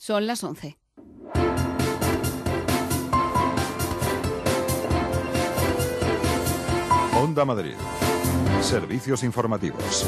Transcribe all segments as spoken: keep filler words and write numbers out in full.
Son las once. Onda Madrid. Servicios informativos.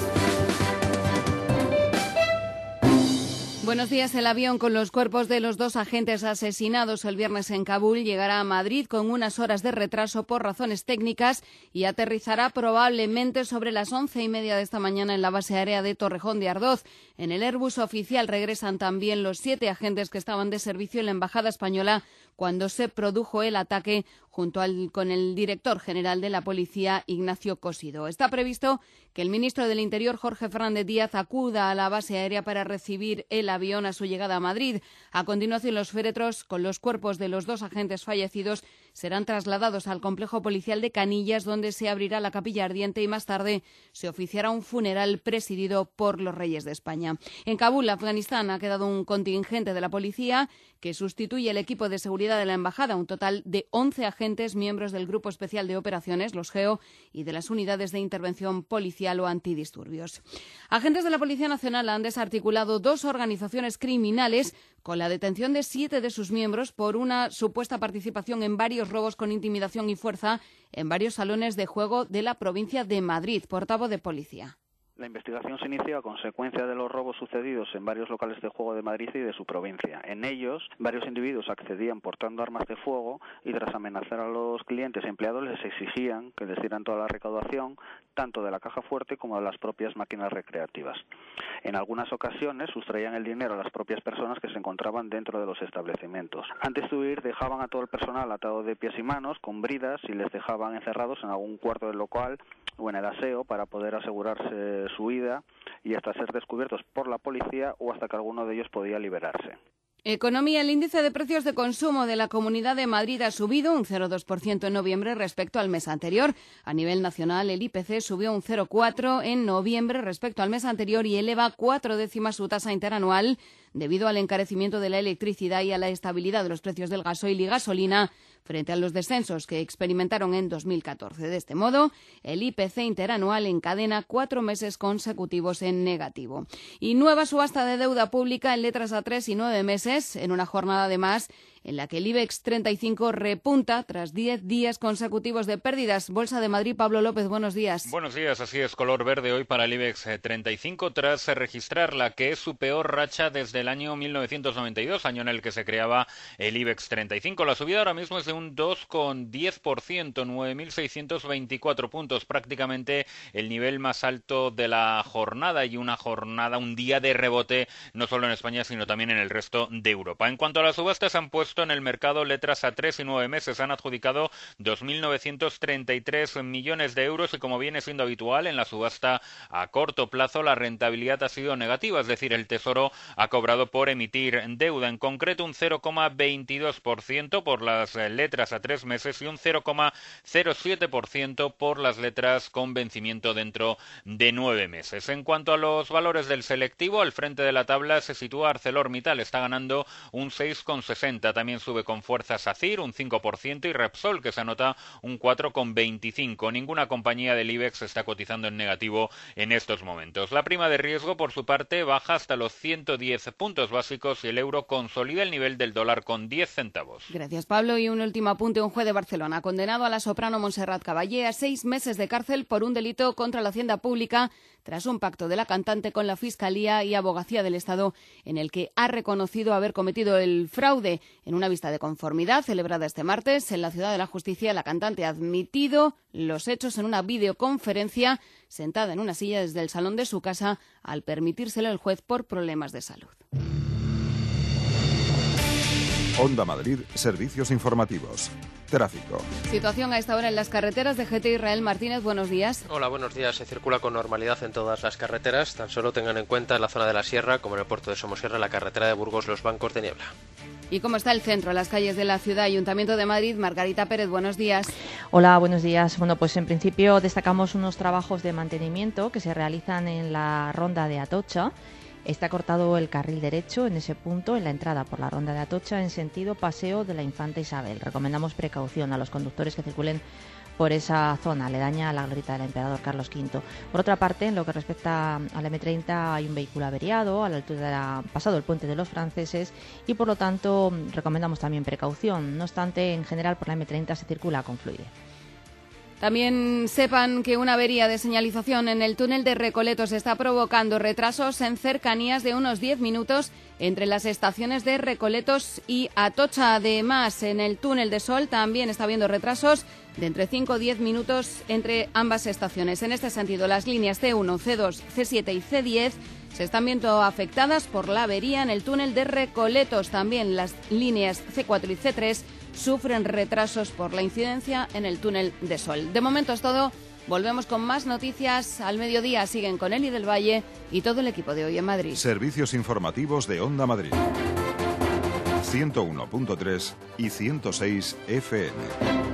Buenos días. El avión con los cuerpos de los dos agentes asesinados el viernes en Kabul llegará a Madrid con unas horas de retraso por razones técnicas y aterrizará probablemente sobre las once y media de esta mañana en la base aérea de Torrejón de Ardoz. En el Airbus oficial regresan también los siete agentes que estaban de servicio en la Embajada Española cuando se produjo el ataque, junto al, con el director general de la Policía, Ignacio Cosido. Está previsto que el ministro del Interior, Jorge Fernández Díaz, acuda a la base aérea para recibir el avión a su llegada a Madrid. A continuación, los féretros con los cuerpos de los dos agentes fallecidos serán trasladados al complejo policial de Canillas, donde se abrirá la capilla ardiente y más tarde se oficiará un funeral presidido por los reyes de España. En Kabul, Afganistán, ha quedado un contingente de la policía que sustituye el equipo de seguridad de la embajada, un total de once agentes miembros del Grupo Especial de Operaciones, los GEO, y de las unidades de intervención policial o antidisturbios. Agentes de la Policía Nacional han desarticulado dos organizaciones criminales con la detención de siete de sus miembros por una supuesta participación en varios robos con intimidación y fuerza en varios salones de juego de la provincia de Madrid. Portavoz de Policía. La investigación se inició a consecuencia de los robos sucedidos en varios locales de juego de Madrid y de su provincia. En ellos, varios individuos accedían portando armas de fuego y tras amenazar a los clientes y empleados les exigían que les dieran toda la recaudación, tanto de la caja fuerte como de las propias máquinas recreativas. En algunas ocasiones sustraían el dinero a las propias personas que se encontraban dentro de los establecimientos. Antes de huir, dejaban a todo el personal atado de pies y manos con bridas y les dejaban encerrados en algún cuarto del local o en el aseo para poder asegurarse su huida y hasta ser descubiertos por la policía o hasta que alguno de ellos podía liberarse. Economía. El índice de precios de consumo de la Comunidad de Madrid ha subido un cero coma dos por ciento en noviembre respecto al mes anterior. A nivel nacional, el I P C subió un cero coma cuatro por ciento en noviembre respecto al mes anterior y eleva cuatro décimas su tasa interanual debido al encarecimiento de la electricidad y a la estabilidad de los precios del gasoil y gasolina frente a los descensos que experimentaron en dos mil catorce. De este modo, el I P C interanual encadena cuatro meses consecutivos en negativo. Y nueva subasta de deuda pública en letras a tres y nueve meses, en una jornada además en la que el IBEX treinta y cinco repunta tras diez días consecutivos de pérdidas. Bolsa de Madrid, Pablo López, buenos días. Buenos días, así es, color verde hoy para el IBEX treinta y cinco tras registrar la que es su peor racha desde el año mil novecientos noventa y dos, año en el que se creaba el IBEX treinta y cinco. La subida ahora mismo es de un dos coma diez por ciento, nueve mil seiscientos veinticuatro puntos, prácticamente el nivel más alto de la jornada y una jornada, un día de rebote, no solo en España, sino también en el resto de Europa. En cuanto a las subastas, han puesto en el mercado letras a tres y nueve meses. Han adjudicado dos mil novecientos treinta y tres millones de euros y, como viene siendo habitual en la subasta a corto plazo, la rentabilidad ha sido negativa, es decir, el Tesoro ha cobrado por emitir deuda, en concreto un cero coma veintidós por ciento por las letras a tres meses y un cero coma cero siete por ciento por las letras con vencimiento dentro de nueve meses. En cuanto a los valores del selectivo, al frente de la tabla se sitúa ArcelorMittal, está ganando un seis coma sesenta. También sube con fuerza SACIR, un cinco por ciento, y Repsol, que se anota un cuatro coma veinticinco. Ninguna compañía del IBEX está cotizando en negativo en estos momentos. La prima de riesgo, por su parte, baja hasta los ciento diez puntos básicos y el euro consolida el nivel del dólar con diez centavos. Gracias, Pablo. Y un último apunte. Un juez de Barcelona ha condenado a la soprano Montserrat Caballé a seis meses de cárcel por un delito contra la hacienda pública tras un pacto de la cantante con la Fiscalía y Abogacía del Estado en el que ha reconocido haber cometido el fraude. En una vista de conformidad celebrada este martes en la Ciudad de la Justicia, la cantante ha admitido los hechos en una videoconferencia sentada en una silla desde el salón de su casa al permitírselo el juez por problemas de salud. Onda Madrid, servicios informativos. Tráfico. Situación a esta hora en las carreteras de G T. Israel Martínez, buenos días. Hola, buenos días. Se circula con normalidad en todas las carreteras. Tan solo tengan en cuenta en la zona de la Sierra, como en el puerto de Somosierra, la carretera de Burgos, los bancos de niebla. ¿Y cómo está el centro, las calles de la ciudad? Ayuntamiento de Madrid, Margarita Pérez, buenos días. Hola, buenos días. Bueno, pues en principio destacamos unos trabajos de mantenimiento que se realizan en la ronda de Atocha Está cortado el carril derecho en ese punto, en la entrada por la ronda de Atocha, en sentido Paseo de la Infanta Isabel. Recomendamos precaución a los conductores que circulen por esa zona, aledaña a la glorieta del emperador Carlos quinto. Por otra parte, en lo que respecta al eme treinta, hay un vehículo averiado a la altura de la, pasado el puente de los franceses, y por lo tanto recomendamos también precaución. No obstante, en general por la eme treinta se circula con fluidez. También sepan que una avería de señalización en el túnel de Recoletos está provocando retrasos en cercanías de unos diez minutos entre las estaciones de Recoletos y Atocha. Además, en el túnel de Sol también está habiendo retrasos de entre cinco o diez minutos entre ambas estaciones. En este sentido, las líneas ce uno, ce dos, ce siete y ce diez se están viendo afectadas por la avería en el túnel de Recoletos. También las líneas ce cuatro y ce tres sufren retrasos por la incidencia en el túnel de Sol. De momento es todo. Volvemos con más noticias al mediodía. Siguen con Eli del Valle y todo el equipo de Hoy en Madrid. Servicios informativos de Onda Madrid. ciento uno punto tres y ciento seis efe eme.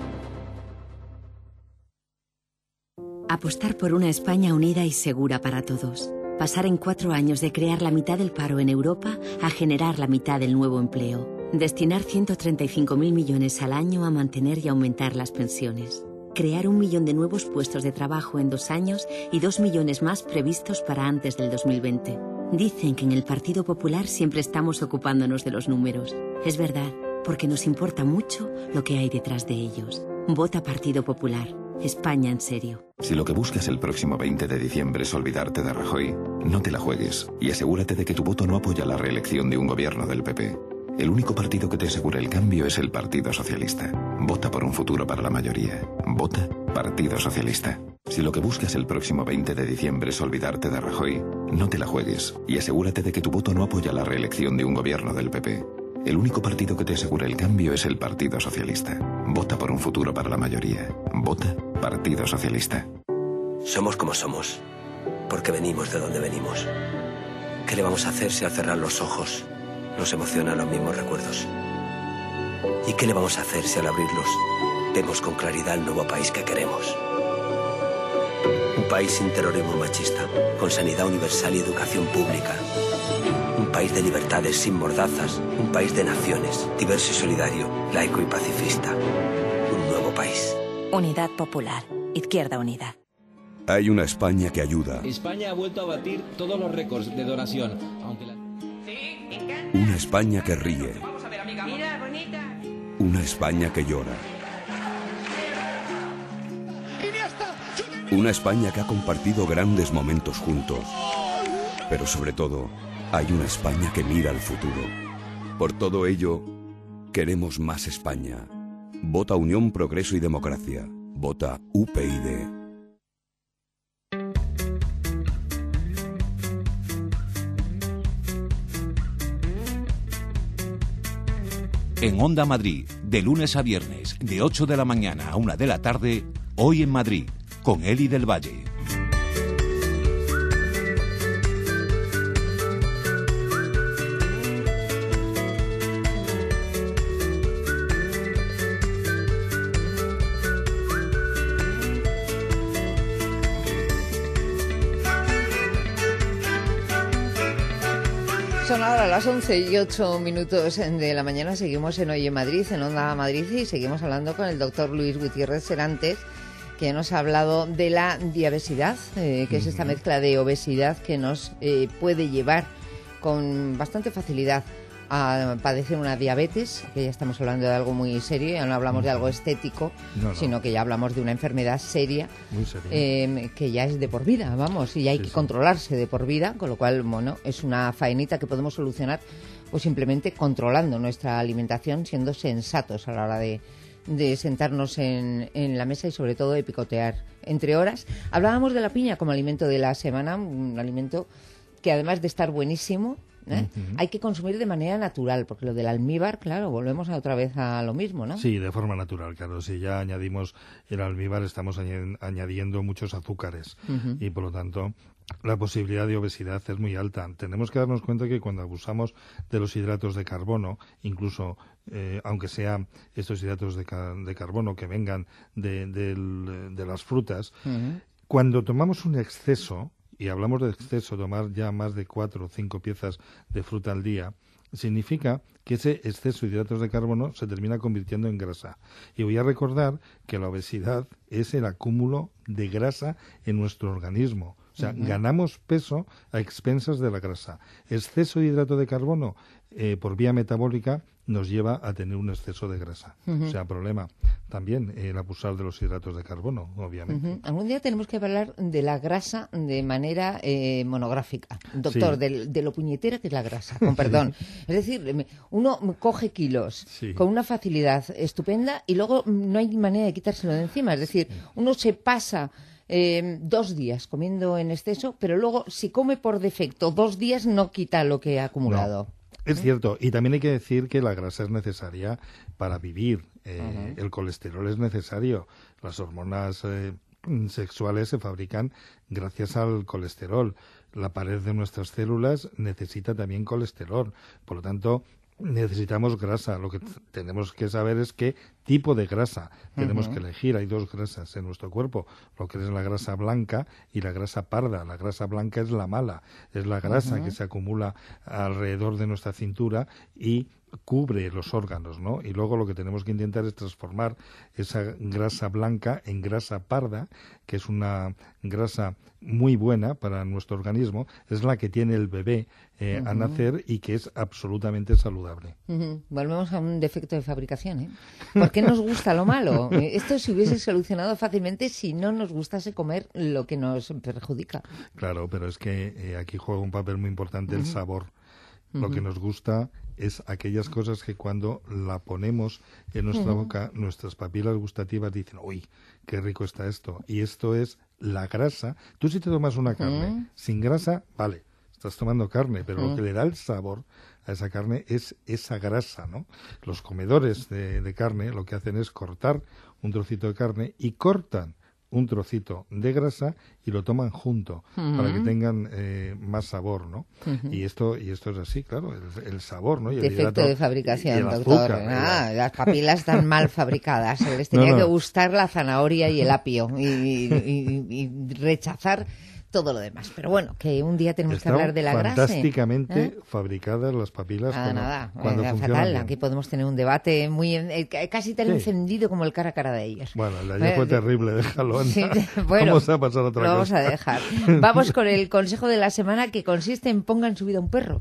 Apostar por una España unida y segura para todos. Pasar en cuatro años de crear la mitad del paro en Europa a generar la mitad del nuevo empleo. Destinar ciento treinta y cinco mil millones al año a mantener y aumentar las pensiones. Crear un millón de nuevos puestos de trabajo en dos años y dos millones más previstos para antes del dos mil veinte. Dicen que en el Partido Popular siempre estamos ocupándonos de los números. Es verdad, porque nos importa mucho lo que hay detrás de ellos. Vota Partido Popular. España en serio. Si lo que buscas el próximo veinte de diciembre es olvidarte de Rajoy, no te la juegues y asegúrate de que tu voto no apoya la reelección de un gobierno del pe pe. El único partido que te asegura el cambio es el Partido Socialista. Vota por un futuro para la mayoría. Vota Partido Socialista. Si lo que buscas el próximo veinte de diciembre es olvidarte de Rajoy, no te la juegues y asegúrate de que tu voto no apoya la reelección de un gobierno del pe pe. El único partido que te asegura el cambio es el Partido Socialista. Vota por un futuro para la mayoría. Vota Partido Socialista. Somos como somos, porque venimos de donde venimos. ¿Qué le vamos a hacer si al cerrar los ojos nos emocionan los mismos recuerdos? ¿Y qué le vamos a hacer si al abrirlos vemos con claridad el nuevo país que queremos? Un país sin terrorismo machista, con sanidad universal y educación pública. Un país de libertades sin mordazas, un país de naciones, diverso y solidario, laico y pacifista. Un nuevo país. Unidad Popular. Izquierda Unida. Hay una España que ayuda. España ha vuelto a batir todos los récords de donación, aunque la... Una España que ríe. Una España que llora. Una España que ha compartido grandes momentos juntos. Pero sobre todo, hay una España que mira al futuro. Por todo ello, queremos más España. Vota Unión, Progreso y Democracia. Vota u pe i de. En Onda Madrid, de lunes a viernes, de ocho de la mañana a una de la tarde, Hoy en Madrid, con Eli del Valle. Son ahora las once y ocho minutos de la mañana. Seguimos en Hoy en Madrid, en Onda Madrid, y seguimos hablando con el doctor Luis Gutiérrez Serantes, que nos ha hablado de la diabesidad, eh, que es esta mezcla de obesidad que nos eh, puede llevar con bastante facilidad a padecer una diabetes, que ya estamos hablando de algo muy serio, ya no hablamos de algo estético, no, no. sino que ya hablamos de una enfermedad seria, muy seria. Eh, que ya es de por vida, vamos, y hay sí, que sí. controlarse de por vida, con lo cual, bueno, es una faenita que podemos solucionar pues simplemente controlando nuestra alimentación, siendo sensatos a la hora de, de sentarnos en, en la mesa y sobre todo de picotear entre horas. Hablábamos de la piña como alimento de la semana, un alimento que además de estar buenísimo, ¿Eh? Uh-huh. hay que consumir de manera natural, porque lo del almíbar, claro, volvemos a otra vez a lo mismo, ¿no? Sí, de forma natural, claro. Si ya añadimos el almíbar, estamos añad- añadiendo muchos azúcares uh-huh. y, por lo tanto, la posibilidad de obesidad es muy alta. Tenemos que darnos cuenta que cuando abusamos de los hidratos de carbono, incluso eh, aunque sean estos hidratos de, ca- de carbono que vengan de, de, de las frutas, uh-huh. cuando tomamos un exceso, y hablamos de exceso, tomar ya más de cuatro o cinco piezas de fruta al día, significa que ese exceso de hidratos de carbono se termina convirtiendo en grasa. Y voy a recordar que la obesidad es el acúmulo de grasa en nuestro organismo. O sea, uh-huh. ganamos peso a expensas de la grasa. Exceso de hidrato de carbono eh, por vía metabólica nos lleva a tener un exceso de grasa. Uh-huh. O sea, problema también el abusar de los hidratos de carbono, obviamente. Uh-huh. Algún día tenemos que hablar de la grasa de manera eh, monográfica. Doctor, sí. de, de lo puñetera que es la grasa, con perdón. Es decir, uno coge kilos sí. con una facilidad estupenda y luego no hay manera de quitárselo de encima. Es decir, uno se pasa Eh, dos días comiendo en exceso, pero luego si come por defecto dos días no quita lo que ha acumulado. No, es ¿Eh? cierto, y también hay que decir que la grasa es necesaria para vivir. Eh, uh-huh. El colesterol es necesario. Las hormonas eh, sexuales se fabrican gracias al colesterol. La pared de nuestras células necesita también colesterol. Por lo tanto, necesitamos grasa. Lo que t- tenemos que saber es qué tipo de grasa tenemos uh-huh. que elegir. Hay dos grasas en nuestro cuerpo, lo que es la grasa blanca y la grasa parda. La grasa blanca es la mala, es la grasa uh-huh. que se acumula alrededor de nuestra cintura y cubre los órganos, ¿no? Y luego lo que tenemos que intentar es transformar esa grasa blanca en grasa parda, que es una grasa muy buena para nuestro organismo, es la que tiene el bebé eh, uh-huh. a nacer y que es absolutamente saludable. Uh-huh. Volvemos a un defecto de fabricación, ¿eh? ¿Por qué nos gusta lo malo? Esto se hubiese solucionado fácilmente si no nos gustase comer lo que nos perjudica. Claro, pero es que eh, aquí juega un papel muy importante uh-huh. el sabor. Uh-huh. Lo que nos gusta es aquellas cosas que cuando la ponemos en nuestra uh-huh. boca, nuestras papilas gustativas dicen, uy, qué rico está esto. Y esto es la grasa. Tú si te tomas una carne uh-huh. sin grasa, vale, estás tomando carne, pero uh-huh. lo que le da el sabor a esa carne es esa grasa, ¿no? Los comedores de, de carne lo que hacen es cortar un trocito de carne y cortan un trocito de grasa y lo toman junto uh-huh. para que tengan eh, más sabor, ¿no? Uh-huh. Y esto y esto es así, claro, el, el sabor, ¿no? Y el defecto hidrato, de fabricación, y el doctor. azúcar, ah, el... Las papilas están mal fabricadas. Les tenía no, no. que gustar la zanahoria y el apio y, y, y, y rechazar todo lo demás. Pero bueno, que un día tenemos Están que hablar de la grasa. Fantásticamente ¿eh? fabricadas las papilas ah, cuando, nada. cuando eh, funcionan fatal. bien. Aquí podemos tener un debate muy eh, casi tan sí. encendido como el cara a cara de ellos. Bueno, el de ayer eh, fue terrible, déjalo. Sí, bueno, vamos a pasar a otra lo cosa. Vamos a dejar. Vamos con el consejo de la semana, que consiste en pongan su vida un perro.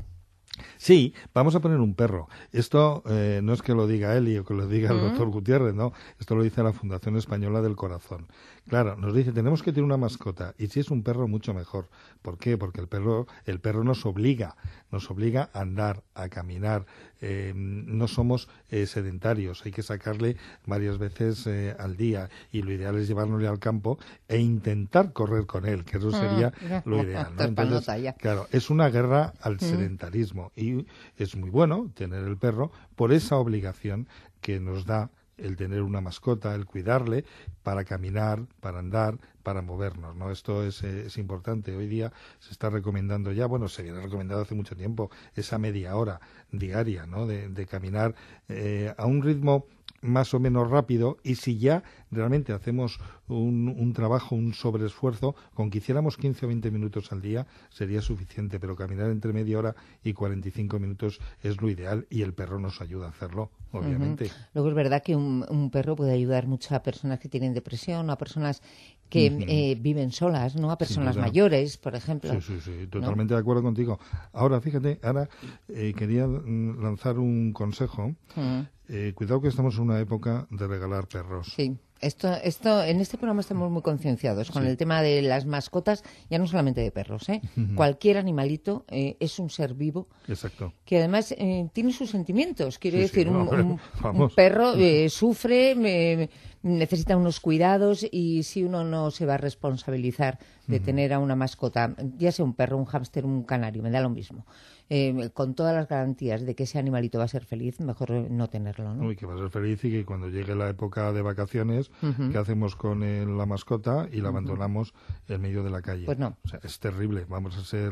Sí, vamos a poner un perro. Esto eh, no es que lo diga Eli o que lo diga el ¿Mm? doctor Gutiérrez, no. Esto lo dice la Fundación Española del Corazón. Claro, nos dice, tenemos que tener una mascota, y si es un perro, mucho mejor. ¿Por qué? Porque el perro, el perro nos obliga, nos obliga a andar, a caminar. Eh, no somos eh, sedentarios, hay que sacarle varias veces eh, al día, y lo ideal es llevárnosle al campo e intentar correr con él, que eso sería lo ideal, ¿no? Entonces, claro, es una guerra al sedentarismo, y es muy bueno tener el perro por esa obligación que nos da el tener una mascota, el cuidarle para caminar, para andar, para movernos, ¿no? Esto es, es importante. Hoy día se está recomendando ya, bueno, se viene recomendado hace mucho tiempo, esa media hora diaria, ¿no? De, de caminar eh, a un ritmo más o menos rápido, y si ya realmente hacemos un, un trabajo, un sobreesfuerzo, con que hiciéramos quince o veinte minutos al día sería suficiente, pero caminar entre media hora y cuarenta y cinco minutos es lo ideal, y el perro nos ayuda a hacerlo, obviamente. Uh-huh. Luego es verdad que un, un perro puede ayudar mucho a personas que tienen depresión, a personas que uh-huh. eh, viven solas, ¿no? A personas mayores, por ejemplo. Sí, sí, sí, totalmente ¿no? de acuerdo contigo. Ahora, fíjate, ahora eh, quería lanzar un consejo. Uh-huh. Eh, cuidado que estamos en una época de regalar perros. Sí. Esto, esto, en este programa estamos muy concienciados con sí. el tema de las mascotas, ya no solamente de perros, ¿eh? Uh-huh. Cualquier animalito eh, es un ser vivo. Exacto. Que además eh, tiene sus sentimientos. Quiero sí, decir, sí, no, un, un, un perro eh, sufre, eh, necesita unos cuidados, y si uno no se va a responsabilizar de uh-huh. tener a una mascota, ya sea un perro, un hámster, un canario, me da lo mismo. Eh, con todas las garantías de que ese animalito va a ser feliz, mejor no tenerlo, ¿no? Uy, que va a ser feliz, y que cuando llegue la época de vacaciones, uh-huh. ¿qué hacemos con el, la mascota? Y la uh-huh. abandonamos en medio de la calle. Pues no. O sea, es terrible. Vamos a ser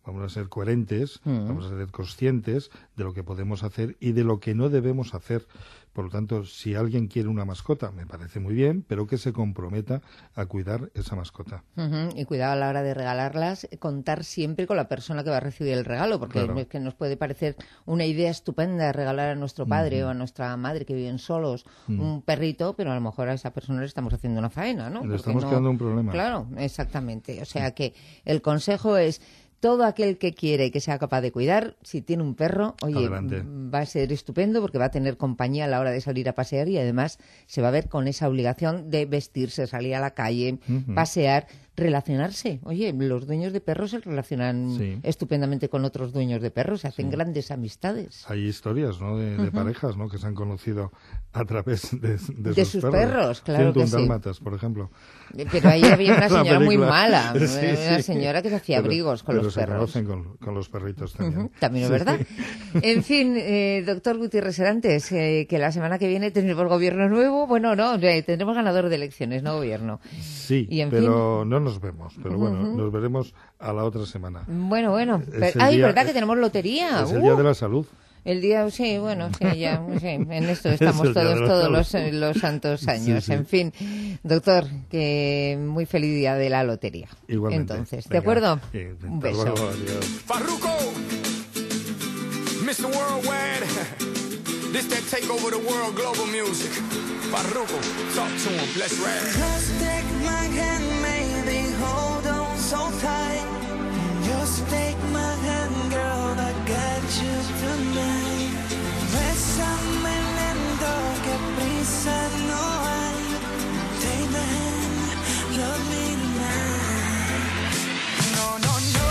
vamos a ser coherentes, Mm. vamos a ser conscientes de lo que podemos hacer y de lo que no debemos hacer. Por lo tanto, si alguien quiere una mascota, me parece muy bien, pero que se comprometa a cuidar esa mascota. Ujú. Y cuidado a la hora de regalarlas, contar siempre con la persona que va a recibir el regalo, porque Claro. es que nos puede parecer una idea estupenda regalar a nuestro padre Ujú. o a nuestra madre que viven solos Mm. un perrito, pero a lo mejor a esa persona le estamos haciendo una faena, ¿no? Le Porque estamos no- creando un problema. Claro, exactamente. O sea que el consejo es: todo aquel que quiere que sea capaz de cuidar, si tiene un perro, oye, Adelante. m- va a ser estupendo porque va a tener compañía a la hora de salir a pasear y además se va a ver con esa obligación de vestirse, salir a la calle, Ujú. pasear, relacionarse. Oye, los dueños de perros se relacionan Sí. estupendamente con otros dueños de perros, se hacen grandes amistades. Hay historias, ¿no?, de, de Ujú. parejas, ¿no?, que se han conocido a través de, de, De sus, sus perros, claro ciento que un sí. dálmatas, por ejemplo. Pero ahí había una La señora muy película. mala, Sí, una sí. señora que se hacía Pero- abrigos con pero los se perros. conocen con, con los perritos también. Ujú, también es Sí. verdad. En fin, eh, doctor Gutiérrez Serantes, eh, que la semana que viene tendremos gobierno nuevo. Bueno, no, eh, tendremos ganador de elecciones, no gobierno. Sí, Y en pero no nos vemos. Pero bueno, Ujú. nos veremos a la otra semana. Bueno, bueno. Es Pero- el ay, día- ¿verdad que tenemos lotería? Es el Uh, Día de la Salud. el día, sí, bueno, sí, ya, sí, en esto Es estamos el día de todos, la todos salud. los, eh, los santos Sí, años. sí. En fin, doctor, que muy feliz día de la lotería. Igualmente. Entonces, ¿de Venga. acuerdo? Sí, Un hasta beso. luego, adiós. Farruko, mister Worldwide. This that take over the world, global music. Farruko, talk to him, let's rap. Just take my hand, maybe hold on so tight. Just take my hand, girl, I got you tonight. Bésame lento, que prisa no hay. Take my hand, love me tonight. No, no, no.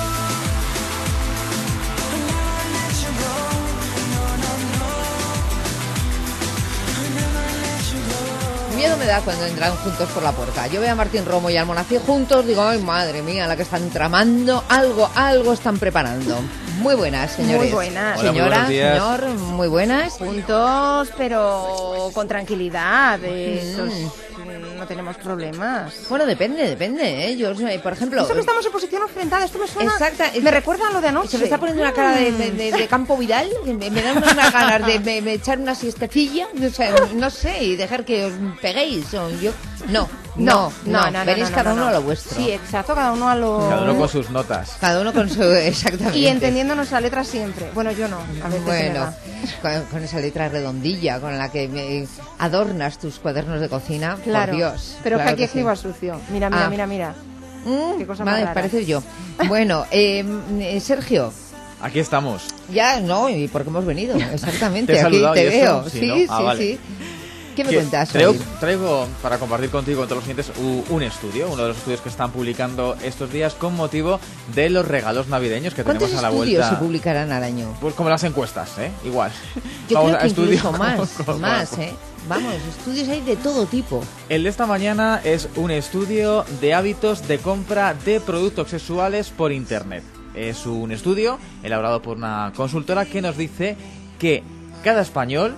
I'll never let you go. No, no, no. I'll never let you go. Miedo me da cuando entran juntos por la puerta. Yo veo a Martín Romo y al Monací juntos, digo, ay, madre mía, la que están tramando, algo, algo están preparando. Muy buenas, señores. Muy buenas. Hola, muy Señora, buenos días. señor, muy buenas. Juntos, pero con tranquilidad. De esos, Mm. mm, no tenemos problemas. Bueno, depende, depende, ¿eh? Yo, eh, por ejemplo... Eso que estamos en posición enfrentada, esto me suena... Exacta, me recuerda a lo de anoche. Se me está poniendo una cara de, de, de- de campo Vidal, que me, me dan unas ganas de me, me echar una siestecilla, no sé, no sé, y dejar que os peguéis. O yo... No, no, no, no, no, veréis no, cada no, uno no. a lo vuestro. Sí, exacto, cada uno a lo... Cada uno con sus notas. Cada uno con su... Exactamente. Y entendiéndonos la letra siempre. Bueno, yo no. A veces se me Bueno, va. con, con esa letra redondilla con la que me adornas tus cuadernos de cocina, Claro. por Dios. Pero claro que aquí que sí. escribo a sucio. Mira, mira, Ah. mira, mira. Mm, Qué cosa más madre, rara. parece yo. Bueno, eh, eh, Sergio, Aquí estamos. ya no, y porque hemos venido, exactamente, Te he aquí saludado, te ¿y eso? veo. Sí, Sí, ¿no? sí, Ah, vale. sí. ¿Qué me Que cuentas traigo, hoy? traigo para compartir contigo con todos los clientes u- un estudio, uno de los estudios que están publicando estos días con motivo de los regalos navideños que ¿Cuántos tenemos a la estudios vuelta. se publicarán al año? Pues como las encuestas, ¿eh? Igual. Yo Vamos creo a que estudio incluso con- más, con- más, con- ¿eh? Vamos, estudios hay de todo tipo. El de esta mañana es un estudio de hábitos de compra de productos sexuales por internet. Es un estudio elaborado por una consultora que nos dice que cada español,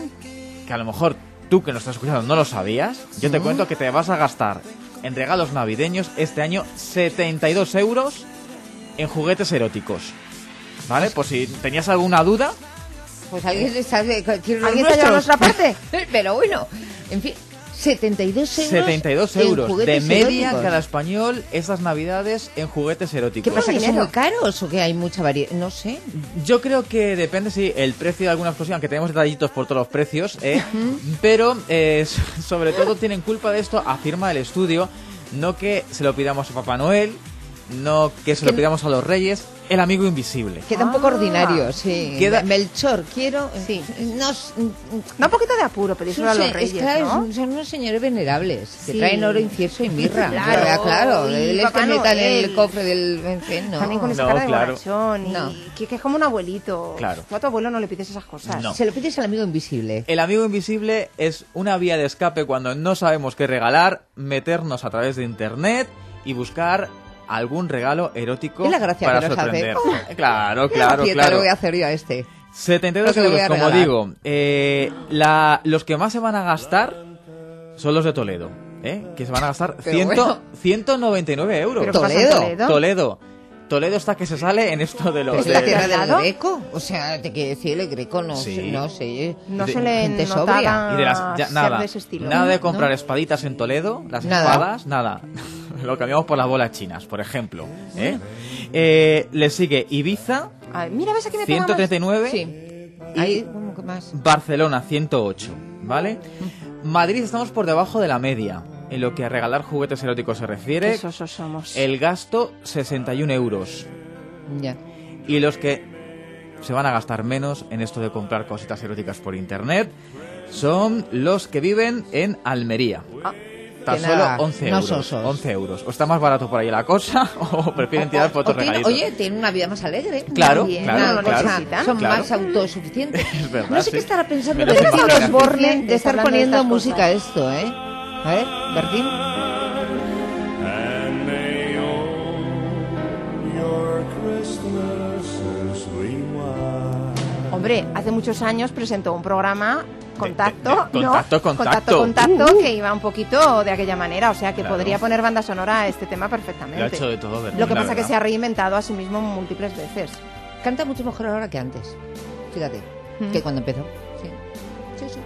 ¿Mm? que a lo mejor tú que nos estás escuchando no lo sabías, yo te ¿Mm? cuento que te vas a gastar en regalos navideños este año setenta y dos euros en juguetes eróticos. ¿Vale? Por si tenías alguna duda. Pues alguien está, quiere los ¿Alguien está ya a nuestros. nuestra parte? Pero bueno, en fin, setenta y dos euros. setenta y dos en euros de juguetes media eróticos. cada español estas navidades en juguetes eróticos. ¿Qué pasa, que son dinero. muy caros o que hay mucha variedad? No sé. Yo creo que depende, sí, el precio de algunas cosas, aunque tenemos detallitos por todos los precios, ¿eh? Pero eh, so- sobre todo tienen culpa de esto, afirma el estudio, no que se lo pidamos a Papá Noel, no que se lo pidamos a los Reyes, el amigo invisible. Queda un poco Ah. ordinario, sí. Queda- Melchor, quiero... Sí. No, Da un poquito de apuro pedírselo a los es reyes, que ¿no? son unos señores venerables que Sí. traen oro, incienso y mirra. Claro, Ya, claro. y El Papá este metan en el Noel. cofre del... En fin, no. También con esa No, cara de claro. bonachón y No. que, que es como un abuelito. Claro. Tú a tu abuelo no le pides esas cosas. No. Se lo pides al amigo invisible. El amigo invisible es una vía de escape cuando no sabemos qué regalar, meternos a través de internet y buscar algún regalo erótico Es la gracia para que nos hace. sorprender. Oh. Claro, Qué claro, gracieta claro. le voy a hacer yo a este. setenta y dos Lo que le voy euros, a como regalar. digo. Eh, la, los que más se van a gastar son los de Toledo, ¿eh? Que se van a gastar Pero cien, bueno. ciento noventa y nueve euros. ¿Pero qué pasa en Toledo. Toledo? Toledo. Toledo está que se sale en esto de los... Es de... la tierra del Greco, o sea, te quiero decir, el Greco no, Sí. no sé, No de- se le gente notaba sobria. Y de las, ya, ser nada, de ese estilo. nada de ¿No? comprar espaditas en Toledo, las Nada. espadas, nada. Lo cambiamos por las bolas chinas, por ejemplo. ¿eh? Eh, le sigue Ibiza, Ay, mira, ves aquí me ciento treinta y nueve, Sí. y Ahí, ¿cómo que más? Barcelona, ciento ocho, ¿vale? Madrid estamos por debajo de la media. En lo que a regalar juguetes eróticos se refiere, Qué sosos somos. el gasto sesenta y un euros. Ya. Y los que se van a gastar menos en esto de comprar cositas eróticas por internet son los que viven en Almería. Ah, Tan que solo nada, once no euros. sosos. once euros. ¿O está más barato por ahí la cosa o prefieren tirar por O otros tiene- regalitos? oye, tienen una vida más alegre. Claro, Bien, claro, una claro, cosa, son claro. más autosuficientes. Es verdad, No sé sí. qué estará pensando Menos Bertín empalagoso. los Borne de estar hablando de poniendo estas música a cosas. esto, ¿eh? A ver, Bertín. And may all your Christmases be white. Hombre, hace muchos años presentó un programa Contacto, de- de- ¿no? contacto, contacto. contacto, Uh. que iba un poquito de aquella manera, o sea que Claro. podría poner banda sonora a este tema perfectamente. Lo ha hecho de todo, Bertín, Lo que la pasa es que verdad. se ha reinventado a sí mismo múltiples veces. Canta mucho mejor ahora que antes. Fíjate, Mm. que cuando empezó. Sí, sí, sí.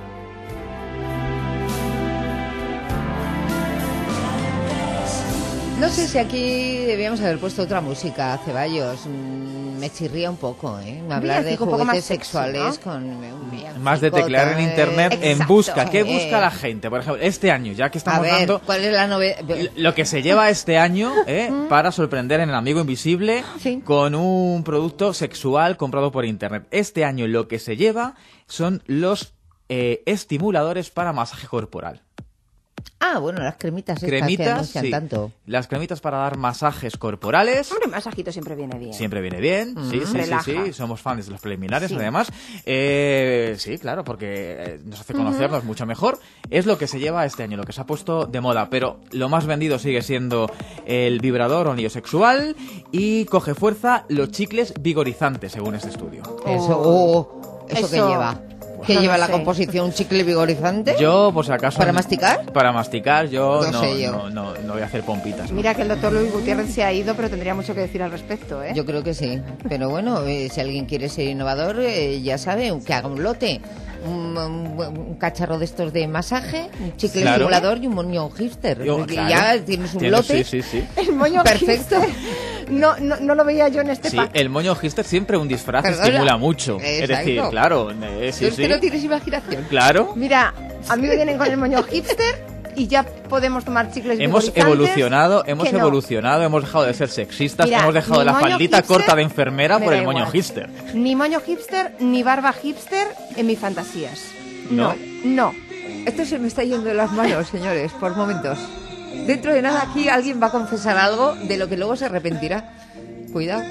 No sé si aquí debíamos haber puesto otra música, Ceballos. Mm, Me chirría un poco, ¿eh? Hablar de villancico un poco más juguetes sexy, sexuales ¿no? con un villancico Más de teclear en tal. internet en Exacto. busca. ¿Qué Eh, busca la gente? Por ejemplo, este año, ya que A estamos ver, dando ¿cuál es la novedad? lo que se lleva este año ¿eh? para sorprender en el Amigo Invisible con un producto sexual comprado por internet. Este año lo que se lleva son los eh, estimuladores para masaje corporal. Ah, bueno, las cremitas estas que Cremitas, anuncian sí. tanto. Las cremitas para dar masajes corporales. Hombre, masajito siempre viene bien. Siempre viene bien, Mm. sí, sí, Relaja. sí, sí, somos fans de los preliminares, Sí. además. Eh, sí, claro, porque eh, nos hace conocernos mucho mejor. Es lo que se lleva este año, lo que se ha puesto de moda, pero lo más vendido sigue siendo el vibrador o anillo sexual y coge fuerza los chicles vigorizantes, según este estudio. Eso, oh, ¿eso, qué Eso- lleva? ¿Qué no lleva lo la sé. composición? ¿Un chicle vigorizante? Yo, por si acaso... ¿Para masticar? Para masticar, yo No no, sé yo. no, no, no voy a hacer pompitas. ¿no? Mira que el doctor Luis Gutiérrez se ha ido, pero tendría mucho que decir al respecto, ¿eh? Yo creo que sí. Pero bueno, eh, si alguien quiere ser innovador, eh, ya sabe, que haga un lote. Un, un- un cacharro de estos de masaje, un chicle Claro. estimulador y un moño hipster. Yo, Y claro. ya tienes un Tienes- lote. Sí, sí, sí. El moño Perfecto. hipster. No, no, no lo veía yo en este Sí, pack. el moño hister siempre un disfraz Perdona. estimula mucho. Es Exacto. decir, claro, eh, sí, es sí. que no tienes imaginación. Claro. Mira, a mí me vienen con el moño hipster y ya podemos tomar chicles Hemos vigorizantes, evolucionado, hemos que no. evolucionado, hemos dejado de ser sexistas, Mira, hemos dejado mi la moño faldita hipster corta de enfermera me por da el moño igual. hipster. Ni moño hipster, ni barba hipster en mis fantasías. ¿No? No. Esto se me está yendo de las manos, señores, por momentos. Dentro de nada aquí alguien va a confesar algo de lo que luego se arrepentirá. Cuidado.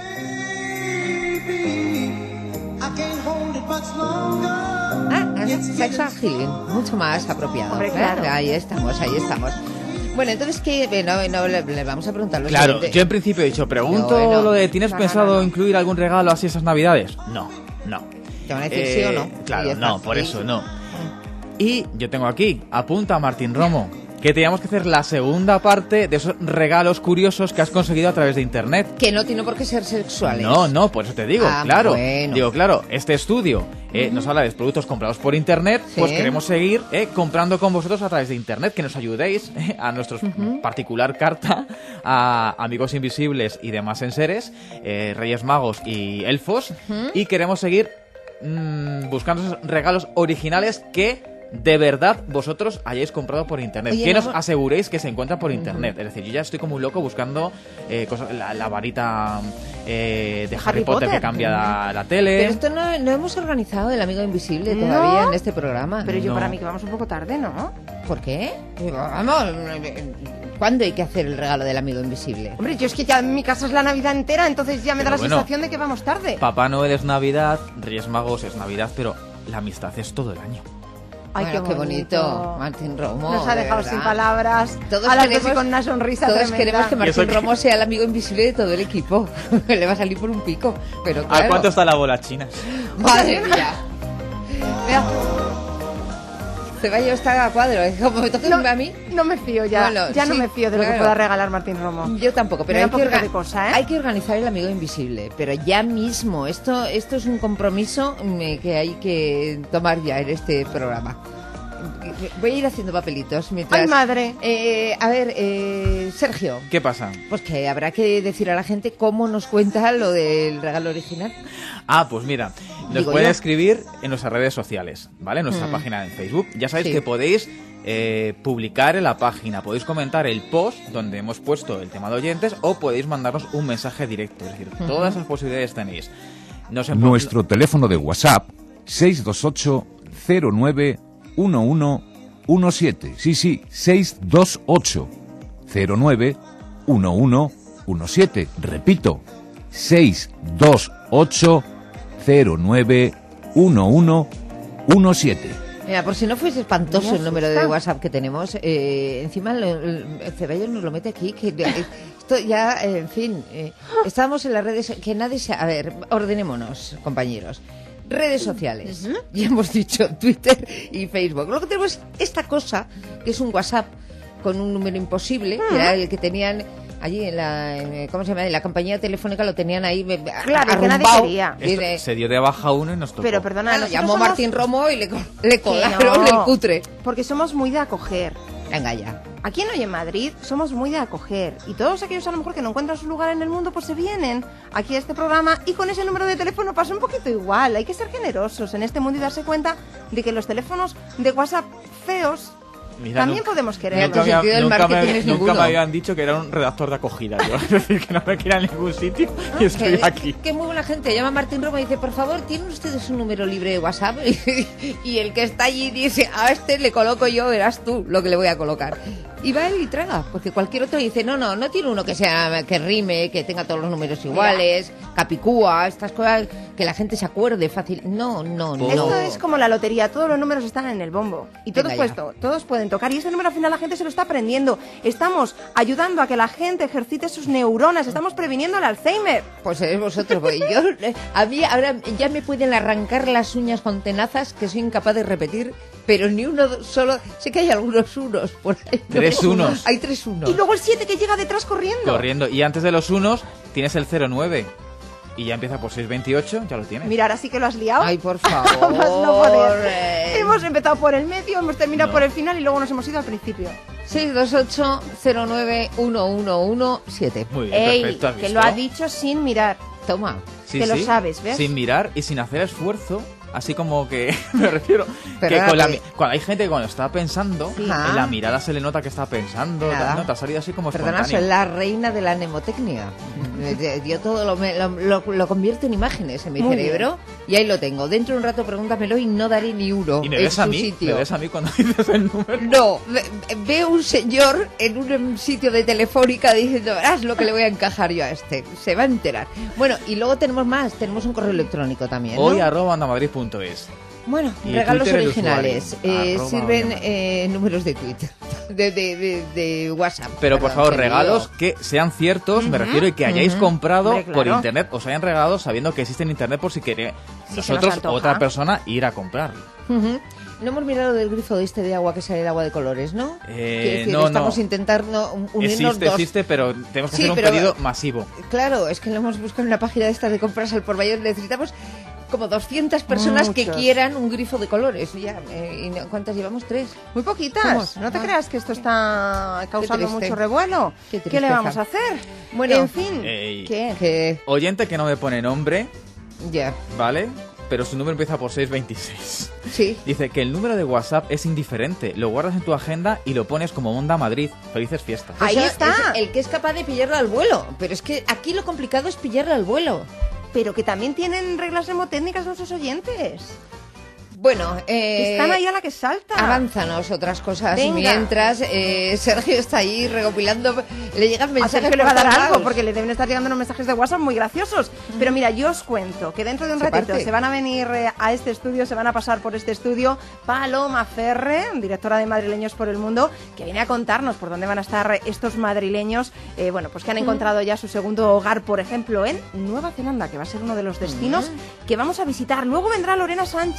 Ah, es sexual healing, mucho más apropiado. Hombre, ¿eh? claro. Ahí estamos, ahí estamos. Bueno, entonces, ¿qué? Bueno, no, le, le vamos a preguntar lo Claro, siguiente. yo en principio he dicho, pregunto No, bueno. lo de, ¿tienes No, no, pensado no, no. incluir algún regalo así esas navidades? No, no. Te van a decir sí o no. Eh, Y Claro, ya no, está. por Sí. eso no. Y yo tengo aquí, apunta a Martín Romo, que teníamos que hacer la segunda parte de esos regalos curiosos que has conseguido a través de internet. Que no tiene por qué ser sexuales. No, no, por eso te digo, Ah, claro. bueno. Digo, claro, este estudio eh, nos habla de productos comprados por internet, Sí. pues queremos seguir eh, comprando con vosotros a través de internet, que nos ayudéis eh, a nuestra particular carta a amigos invisibles y demás enseres, eh, Reyes Magos y Elfos, y queremos seguir mm, buscando esos regalos originales que de verdad vosotros hayáis comprado por internet. Oye, que no nos hemos- aseguréis que se encuentran por internet. Es decir, yo ya estoy como un loco buscando eh, cosas, la, la varita eh, de Harry, Harry Potter, Potter. que cambia la, la tele. Pero esto no, no hemos organizado el amigo invisible No. todavía en este programa. Pero yo No. para mí que vamos un poco tarde, ¿no? ¿Por qué? Vamos, ¿cuándo hay que hacer el regalo del amigo invisible? Hombre, yo es que ya en mi casa es la Navidad entera, entonces ya me da Pero la bueno. sensación de que vamos tarde. Papá Noel es Navidad, Reyes Magos es Navidad, pero la amistad es todo el año. Ay, Bueno, qué bonito. Martín Romo. Nos ha de dejado verdad. sin palabras. Todos a las queremos- dos y con una sonrisa Todos tremenda. queremos que Y eso Martín que- Romo sea el amigo invisible de todo el equipo. Le va a salir por un pico. Pero claro. ¿A cuánto está la bola china? Madre mía. Mira. Ceballos está a cuadro, es como me toca No, a mí. no me fío ya. Bueno, ya no sí, me fío de lo claro. que pueda regalar Martín Romo. Yo tampoco, pero Me da hay que, un poquito orga- de cosa, ¿eh? hay que organizar el amigo invisible, pero ya mismo. Esto, esto es un compromiso mm, que hay que tomar ya en este programa. Voy a ir haciendo papelitos mientras... ¡Ay, madre! Eh, a ver, eh, Sergio. ¿Qué pasa? Pues que habrá que decir a la gente cómo nos cuenta lo del regalo original. Ah, pues mira, nos Digo pueden yo. escribir en nuestras redes sociales, ¿vale? En nuestra Mm. página en Facebook. Ya sabéis Sí. que podéis eh, publicar en la página, podéis comentar el post donde hemos puesto el tema de oyentes o podéis mandarnos un mensaje directo. Es decir, Ujú. todas esas posibilidades tenéis. Nos empo- Nuestro teléfono de WhatsApp seis dos ocho cero nueve uno uno uno siete. Sí, sí, seis dos ocho cero nueve uno uno uno siete. Repito, seis dos ocho cero nueve uno uno uno siete. Mira, por si no fuese espantoso Me el número de asusta. WhatsApp que tenemos, eh, encima lo- el el Ceballos nos lo mete aquí, que eh, esto ya, eh, en fin, eh, estamos en las redes, que nadie se... A ver, ordenémonos, compañeros. Redes sociales, ya hemos dicho Twitter y Facebook. Luego tenemos esta cosa, que es un WhatsApp con un número imposible, que era el que tenían allí en la, en, ¿cómo se llama? En la compañía telefónica lo tenían ahí eh, Claro, que nadie arrumbado. quería. Y Esto de- se dio de baja uno y nos tocó. Pero perdona, Bueno, nosotros llamó somos- Martín Romo y le, co- le Que colaron no, el cutre. Porque somos muy de acoger. Venga ya. Aquí en Hoy en Madrid somos muy de acoger y todos aquellos a lo mejor que no encuentran su lugar en el mundo pues se vienen aquí a este programa y con ese número de teléfono pasa un poquito igual. Hay que ser generosos en este mundo y darse cuenta de que los teléfonos de WhatsApp feos Mira, también nunca- podemos querer. Nunca, me, sentido del nunca marketing me- es nunca ninguno. me habían dicho que era un redactor de acogida. Yo. Es decir, que no me quería en ningún sitio y estoy que, aquí. que muy buena gente. Llama Martín Romo y dice, por favor, ¿tienen ustedes un número libre de WhatsApp? Y el que está allí dice, a este le coloco yo, verás tú lo que le voy a colocar. Y va él y traga, porque cualquier otro dice, no, no, no tiene uno que sea, que rime, que tenga todos los números iguales, capicúa, estas cosas que la gente se acuerde fácil. No, no, no. Esto es como la lotería, todos los números están en el bombo y todos, Venga ya. puesto, todos pueden tocar y ese número al final la gente se lo está aprendiendo. Estamos ayudando a que la gente ejercite sus neuronas, estamos previniendo el Alzheimer. Pues eres vosotros, porque yo, eh, a mí ahora ya me pueden arrancar las uñas con tenazas que soy incapaz de repetir, pero ni uno solo, sé que hay algunos unos por ahí. Tres unos. Hay tres unos. Y luego el siete que llega detrás corriendo. Corriendo. Y antes de los unos tienes el cero nueve. Y ya empieza por seis veintiocho, ya lo tienes. Mira, ahora sí que lo has liado. Ay, por Más no favor. poder. eh. Hemos empezado por el medio, hemos terminado No. por el final y luego nos hemos ido al principio. seis dos ocho cero nueve uno uno uno siete. Muy bien, Ey, perfecto. ¿has que visto? lo ha dicho sin mirar. Toma. Sí, que lo sí, sabes, ¿ves? Sin mirar y sin hacer esfuerzo. Así como que, me refiero, Pero que con la, que- mi- cuando hay gente que cuando está pensando, Sí. en Ajá. la mirada se le nota que está pensando, Nada. ¿no? Te ha salido así como Perdona, soy espontáneo. la reina de la mnemotecnia. Eh, Yo todo lo, me- lo, lo- lo convierto en imágenes en mi Muy cerebro y ahí lo tengo. Dentro de un rato pregúntamelo y no daré ni uno Y me en ves a su mí, sitio. me ves a mí cuando dices el número. No, ve- veo un señor en un em, sitio de telefónica diciendo, verás lo que le voy a encajar yo a este. Se va a enterar. Bueno, y luego tenemos más, tenemos un correo electrónico también, ¿no? Hoy arroba andamadrid.es. Bueno, Y regalos Twitter el originales. usuario, Eh, arroba sirven Onda Madrid. eh, números de Twitter, de, de, de, de WhatsApp. Pero por Perdón, favor, que me regalos lío. que sean ciertos, me Ujú, refiero, y que hayáis ujú. comprado Hombre, por claro. internet, os hayan regalado sabiendo que existe en internet por si queréis Si se nos nosotros, antoja. otra persona, ir a comprar. Ujú. No hemos mirado del grifo de este de agua que sale el agua de colores, ¿no? Eh, Quiero decir, no, estamos no. intentando un- unirnos Existe, dos. existe, pero tenemos que Sí, hacer un pero- pedido masivo. Claro, es que lo hemos buscado en una página de estas de compras al por mayor. Necesitamos como doscientas personas que Muchos. quieran un grifo de colores. Ya, eh, ¿y no- ¿cuántas llevamos? Tres. Muy poquitas. Somos. No te Ah. creas que esto está causando triste. mucho revuelo. Qué ¿Qué, tristeza. le vamos a hacer? Bueno, en fin. Ey. ¿Qué? Que Oyente que no me pone nombre, ya, ¿vale? Pero su número empieza por seis veintiséis. sí. Dice que el número de WhatsApp es indiferente. Lo guardas en tu agenda y lo pones como Onda Madrid. Felices fiestas. Ahí Eso está. es el que es capaz de pillarlo al vuelo. Pero es que aquí lo complicado es pillarlo al vuelo. Pero que también tienen reglas mnemotécnicas nuestros oyentes. Bueno, eh, Están ahí a la que salta. avánzanos otras cosas. Venga. Mientras eh, Sergio está ahí recopilando, le llegan A mensajes. Sergio le va a por dar todos algo lados. porque le deben estar llegando unos mensajes de WhatsApp muy graciosos. Pero mira, yo os cuento que dentro de un Se ratito parte. se van a venir eh, a este estudio, se van a pasar por este estudio Paloma Ferre, directora de Madrileños por el Mundo, que viene a contarnos por dónde van a estar estos madrileños, eh, bueno, pues que han encontrado ya su segundo hogar, por ejemplo, en Nueva Zelanda, que va a ser uno de los destinos que vamos a visitar. Luego vendrá Lorena Sánchez,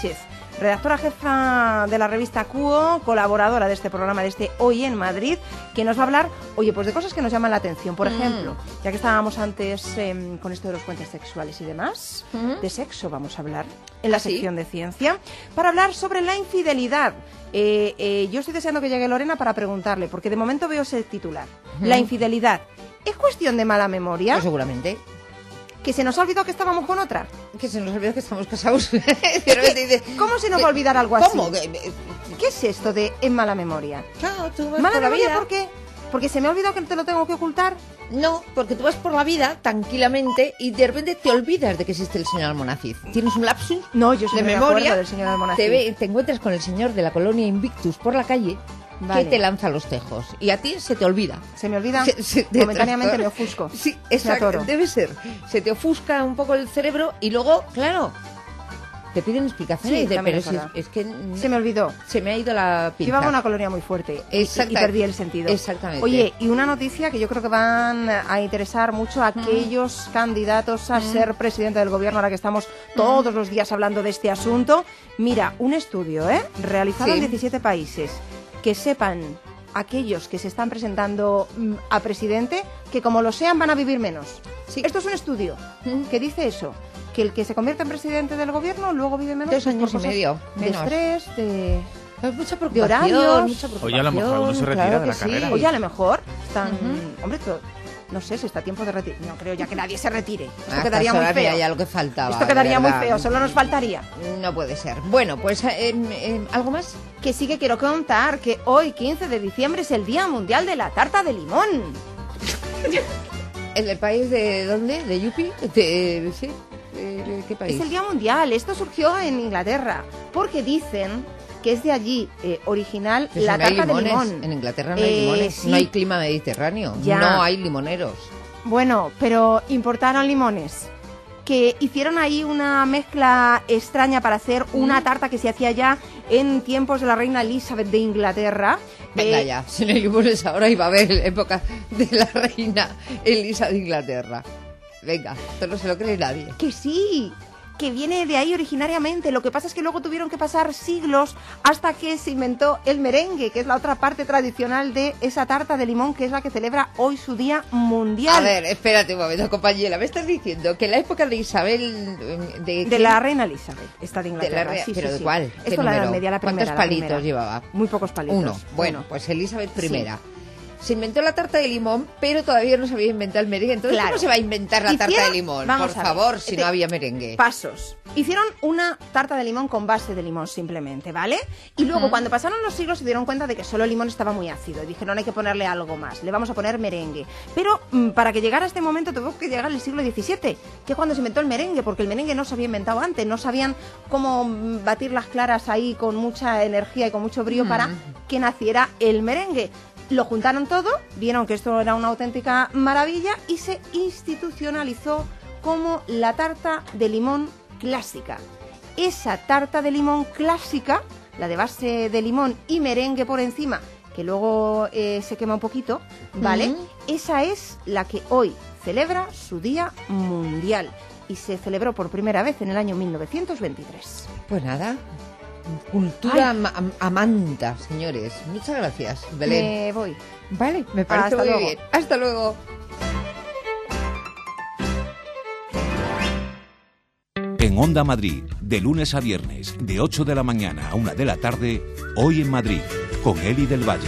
redactora jefa de la revista Cuo, colaboradora de este programa, de este Hoy en Madrid, que nos va a hablar, oye, pues de cosas que nos llaman la atención. Por ejemplo, mm. ya que estábamos antes eh, con esto de los puentes sexuales y demás, mm. de sexo vamos a hablar en la ¿Ah, sección sí? de ciencia, para hablar sobre la infidelidad. Eh, eh, yo estoy deseando que llegue Lorena para preguntarle, porque de momento veo ese titular. Mm. La infidelidad, ¿es cuestión de mala memoria? Pues seguramente. ¿Que se nos ha olvidado que estábamos con otra? Que se nos ha olvidado que estamos casados. ¿Cómo se nos va a olvidar algo así? ¿Cómo? ¿Qué es esto de en mala memoria? Claro, tú vas ¿Mala por la memoria vida. por qué? ¿Porque se me ha olvidado que te lo tengo que ocultar? No, porque tú vas por la vida tranquilamente y de repente te olvidas de que existe el señor Almonaciz. ¿Tienes un lapsus? No, yo sí de me memoria acuerdo del señor Almonaciz. Te, ve, te encuentras con el señor de la colonia Invictus por la calle. Vale. Que te lanza los tejos y a ti se te olvida. Se me olvida, se, se, momentáneamente me ofusco. Sí, exacto, debe ser. Se te ofusca un poco el cerebro y luego, claro, te piden explicaciones. Sí, de, pero es, es, es que se me olvidó. Se me ha ido la pinza. Llevaba una colonia muy fuerte y, y perdí el sentido. Exactamente. Oye, y una noticia que yo creo que van a interesar mucho a aquellos mm. candidatos a mm. ser presidente del gobierno, ahora que estamos todos mm. los días hablando de este asunto. Mira, un estudio, ¿eh? realizado sí. en diecisiete países. Que sepan aquellos que se están presentando mm, a presidente que como lo sean van a vivir menos. Sí. Esto es un estudio mm. que dice eso, que el que se convierte en presidente del gobierno luego vive menos. Dos años y medio. De menos. estrés, de, mucha de horarios. Mucha Oye, a lo mejor uno se retira claro de la sí. carrera. Oye, a lo mejor están... Uh-huh. Hombre, todo... No sé si está a tiempo de retirar. No creo ya que nadie se retire. Esto Hasta quedaría muy feo. Ya lo que faltaba, Esto quedaría muy feo, solo nos faltaría. No puede ser. Bueno, pues eh, eh, ¿algo más? Que sí que quiero contar que hoy, quince de diciembre, es el Día Mundial de la Tarta de Limón. ¿En el país de dónde? ¿De Yupi? ¿De, sí? ¿De, de qué país? Es el Día Mundial. Esto surgió en Inglaterra porque dicen que es de allí eh, original Pero la no tarta limones. de limón. En Inglaterra no hay eh, limones, sí. no hay clima mediterráneo, ya. no hay limoneros. Bueno, pero importaron limones, que hicieron ahí una mezcla extraña para hacer una tarta que se hacía ya en tiempos de la reina Elizabeth de Inglaterra. Venga eh, ya, si no hay limones ahora iba a haber época de la reina Elisa de Inglaterra. Venga, esto no se lo cree nadie. Que sí, que viene de ahí originariamente. Lo que pasa es que luego tuvieron que pasar siglos hasta que se inventó el merengue, que es la otra parte tradicional de esa tarta de limón, que es la que celebra hoy su Día Mundial. A ver, espérate un momento, compañera. Me estás diciendo que en la época de Isabel... ¿De, de la reina Elizabeth, está de Inglaterra. De la, sí, ¿Pero sí, de sí. cuál? Esto la Edad Media, la primera. ¿Cuántos palitos primera. llevaba? Muy pocos palitos. Uno. Bueno, bueno, pues Elizabeth primera. Sí. Se inventó la tarta de limón, pero todavía no se había inventado el merengue. Entonces, claro. ¿cómo se va a inventar la Hicieron, tarta de limón? Por favor, si no había merengue. Pasos. Hicieron una tarta de limón con base de limón simplemente, ¿vale? Y luego, uh-huh. cuando pasaron los siglos, se dieron cuenta de que solo el limón estaba muy ácido. Y dijeron, hay que ponerle algo más. Le vamos a poner merengue. Pero mmm, para que llegara a este momento, tuvo que llegar el siglo diecisiete, que es cuando se inventó el merengue, porque el merengue no se había inventado antes. No sabían cómo batir las claras ahí con mucha energía y con mucho brío uh-huh. para que naciera el merengue. Lo juntaron todo, vieron que esto era una auténtica maravilla y se institucionalizó como la tarta de limón clásica. Esa tarta de limón clásica, la de base de limón y merengue por encima, que luego eh, se quema un poquito, ¿vale? Uh-huh. Esa es la que hoy celebra su Día Mundial y se celebró por primera vez en el año mil novecientos veintitrés. Pues nada... Cultura am amanta, señores. Muchas gracias, Belén. Me voy. Vale, me parece Hasta muy luego. bien. Hasta luego. En Onda Madrid, de lunes a viernes, de ocho de la mañana a una de la tarde, Hoy en Madrid, con Eli del Valle.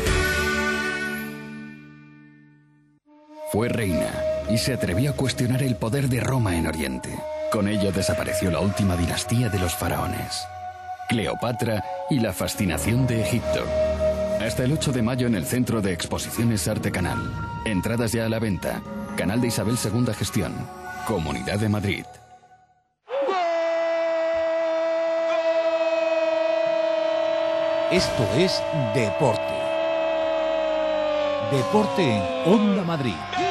Fue reina y se atrevió a cuestionar el poder de Roma en Oriente. Con ello desapareció la última dinastía de los faraones, Cleopatra y la fascinación de Egipto. Hasta el ocho de mayo en el Centro de Exposiciones Arte Canal. Entradas ya a la venta. Canal de Isabel segunda Gestión. Comunidad de Madrid. Esto es Deporte. Deporte en Onda Madrid.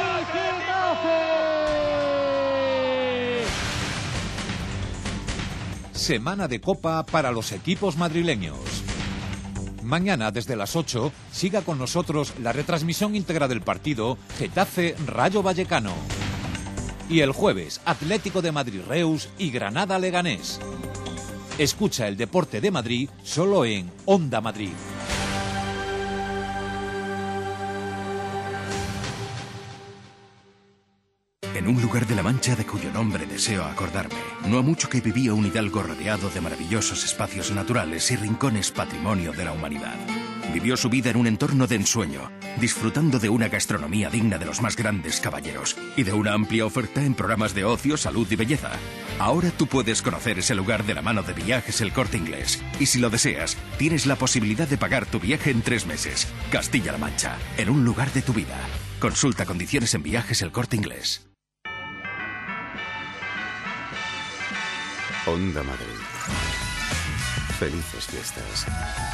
Semana de Copa para los equipos madrileños. Mañana, desde las ocho, siga con nosotros la retransmisión íntegra del partido Getafe-Rayo Vallecano. Y el jueves, Atlético de Madrid-Reus y Granada-Leganés. Escucha el deporte de Madrid solo en Onda Madrid. En un lugar de la Mancha de cuyo nombre deseo acordarme, no ha mucho que vivía un hidalgo rodeado de maravillosos espacios naturales y rincones patrimonio de la humanidad. Vivió su vida en un entorno de ensueño, disfrutando de una gastronomía digna de los más grandes caballeros y de una amplia oferta en programas de ocio, salud y belleza. Ahora tú puedes conocer ese lugar de la mano de Viajes El Corte Inglés. Y si lo deseas, tienes la posibilidad de pagar tu viaje en tres meses. Castilla-La Mancha, en un lugar de tu vida. Consulta condiciones en Viajes El Corte Inglés. Onda Madrid. Felices fiestas.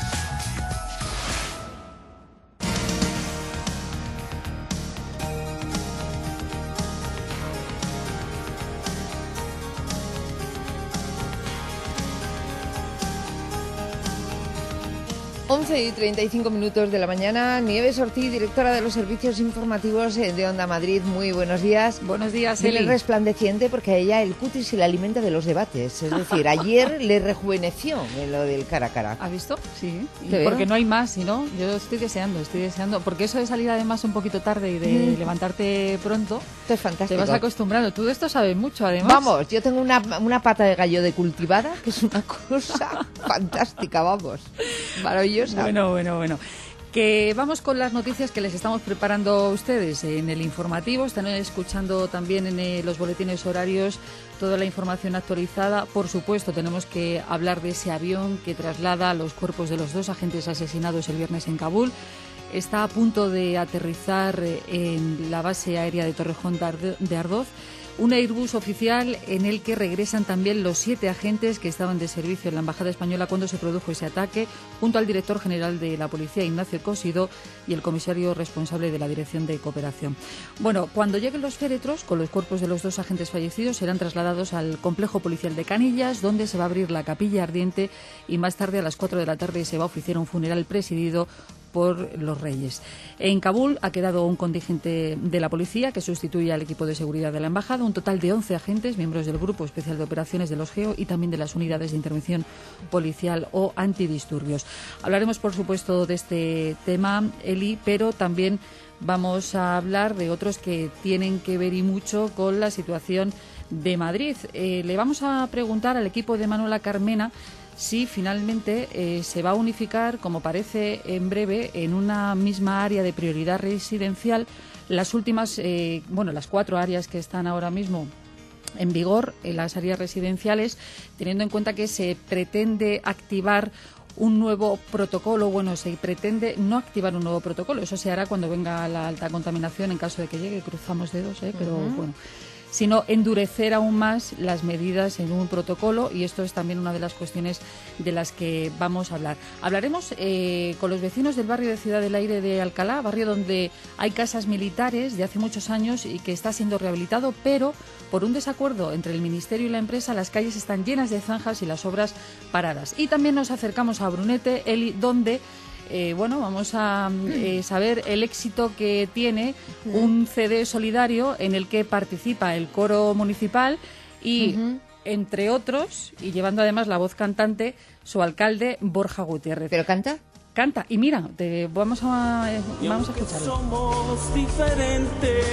once y treinta y cinco minutos de la mañana. Nieves Ortiz, directora de los servicios informativos de Onda Madrid. Muy buenos días. Buenos días, Eli. Eli. Resplandeciente porque a ella el cutis se le alimenta de los debates. Es decir, ayer le rejuveneció en lo del cara a cara. ¿Ha visto? Sí. ¿Te Porque veo? no hay más, si no, yo estoy deseando, estoy deseando. Porque eso de salir además un poquito tarde y de Mm. levantarte pronto, Esto es fantástico. te vas acostumbrando. Tú de esto sabes mucho, además. Vamos, yo tengo una, una pata de gallo de cultivada que es una cosa fantástica, vamos. Maravillosa. Bueno, bueno, bueno. Que vamos con las noticias que les estamos preparando a ustedes en el informativo. Están escuchando también en eh, los boletines horarios toda la información actualizada. Por supuesto, tenemos que hablar de ese avión que traslada los cuerpos de los dos agentes asesinados el viernes en Kabul. Está a punto de aterrizar eh, en la base aérea de Torrejón de Ardo- de Ardoz. Un Airbus oficial en el que regresan también los siete agentes que estaban de servicio en la Embajada Española cuando se produjo ese ataque, junto al director general de la Policía, Ignacio Cosido, y el comisario responsable de la Dirección de Cooperación. Bueno, cuando lleguen los féretros, con los cuerpos de los dos agentes fallecidos, serán trasladados al complejo policial de Canillas, donde se va a abrir la capilla ardiente y más tarde, a las cuatro de la tarde, se va a oficiar un funeral presidido por los Reyes. En Kabul ha quedado un contingente de la policía que sustituye al equipo de seguridad de la embajada, un total de once agentes, miembros del Grupo Especial de Operaciones de los GEO y también de las unidades de intervención policial o antidisturbios. Hablaremos, por supuesto, de este tema, Eli, pero también vamos a hablar de otros que tienen que ver y mucho con la situación de Madrid. Eh, le vamos a preguntar al equipo de Manuela Carmena si finalmente eh, se va a unificar, como parece en breve, en una misma área de prioridad residencial las últimas, eh, bueno, las cuatro áreas que están ahora mismo en vigor en las áreas residenciales, teniendo en cuenta que se pretende activar un nuevo protocolo. Bueno, se pretende no activar un nuevo protocolo, eso se hará cuando venga la alta contaminación, en caso de que llegue, cruzamos dedos, ¿eh? pero Uh-huh. bueno, sino endurecer aún más las medidas en un protocolo, y esto es también una de las cuestiones de las que vamos a hablar. Hablaremos eh, con los vecinos del barrio de Ciudad del Aire de Alcalá, barrio donde hay casas militares de hace muchos años y que está siendo rehabilitado, pero por un desacuerdo entre el Ministerio y la empresa, las calles están llenas de zanjas y las obras paradas. Y también nos acercamos a Brunete, Eli, donde Eh, bueno, vamos a eh, saber el éxito que tiene un C D solidario en el que participa el coro municipal y, uh-huh. entre otros, y llevando además la voz cantante, su alcalde Borja Gutiérrez. ¿Pero canta? Canta. Y mira, te, vamos a eh, vamos a escucharlo. Somos diferentes,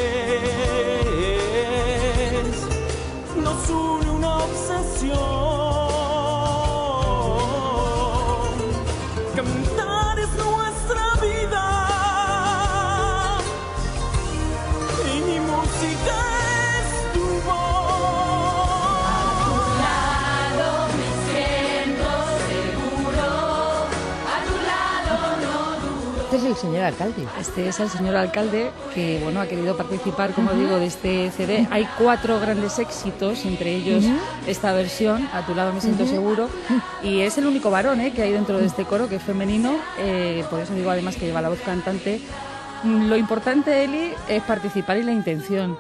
nos une una obsesión. Cantar es nuestra vida y mi música es tu voz. A tu lado me siento seguro, a tu lado no dudo. Este es el señor alcalde. Este es el señor alcalde que, bueno, ha querido participar, como uh-huh. digo, de este C D. Hay cuatro grandes éxitos, entre ellos uh-huh. esta versión, A tu lado me siento uh-huh. seguro, y es el único varón ¿eh? que hay dentro de este coro, que es femenino, eh, por eso digo además que lleva la voz cantante. Lo importante, Eli, es participar y la intención.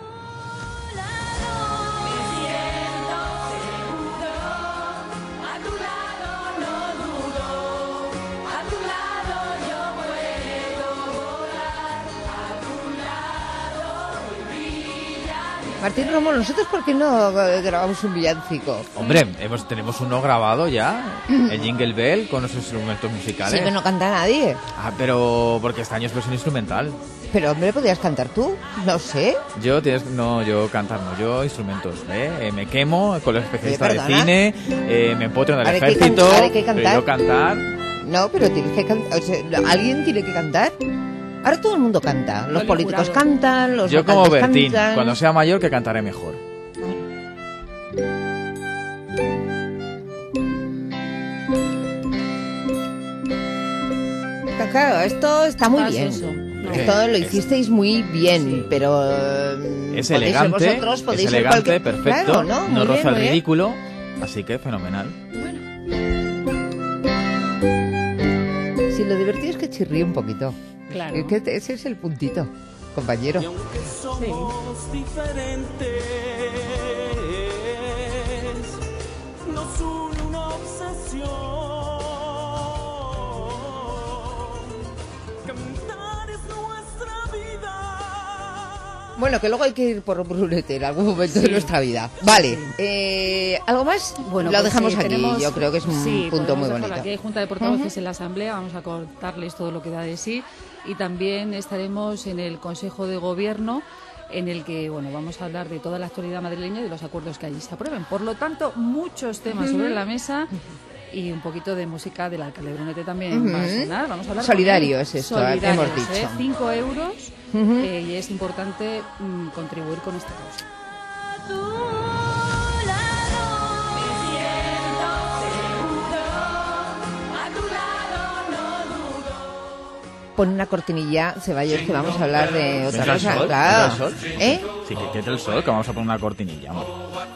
Martín Romo, ¿nosotros por qué no grabamos un villancico? Hombre, hemos, tenemos uno grabado ya, el Jingle Bell, con nuestros instrumentos musicales. Sí, pero no canta nadie. Ah, pero porque este año es versión instrumental. Pero, hombre, ¿podrías cantar tú? No sé. Yo tienes, no, yo cantar no, yo instrumentos, ¿eh? Eh, me quemo con los especialistas Oye, de perdona. cine, eh, me empotro en el Ahora hay que ejército, can- ahora hay que cantar. pero yo cantar... No, pero tienes que cantar. O sea, alguien tiene que cantar. Ahora todo el mundo canta. Los Lo políticos jurado. cantan, los Yo como votantes Bertín, cantan. cuando sea mayor que cantaré mejor. Claro, esto está muy Haz bien. eso. No. Esto lo hicisteis muy bien, pero eh, Es podéis ser elegante, vosotros, podéis es ser elegante, cualquier- perfecto, Claro, ¿no? no Muy bien, roza el muy bien. ridículo, así que fenomenal. Si lo divertido es que chirríe un poquito. Claro. Es que te- ese es el puntito, compañero. Somos diferentes, nos une una obsesión. Cantar es nuestra vida. Bueno, que luego hay que ir por Brunete en algún momento de nuestra vida. Vale, eh, ¿algo más? Bueno, lo pues, dejamos eh, aquí, tenemos- yo creo que es un sí, punto muy podemos dejarlo bonito. Aquí hay Junta de Portavoces en la Asamblea, vamos a contarles todo lo que da de sí y también estaremos en el Consejo de Gobierno en el que bueno vamos a hablar de toda la actualidad madrileña y de los acuerdos que allí se aprueben. Por lo tanto, muchos temas sobre la mesa y un poquito de música del alcalde Brunete también Ujú. va a sonar. Vamos a hablar Solidario con él. es esto, Solidarios, hemos dicho. ¿eh? Cinco euros Ujú. eh, y es importante mm, contribuir con esta causa. Pon una cortinilla, Ceballos, que vamos a hablar de otra ¿Entra el cosa. sol? Claro. ¿Entra el sol? ¿Eh? Sí, que, que entre el sol, que vamos a poner una cortinilla. hombre.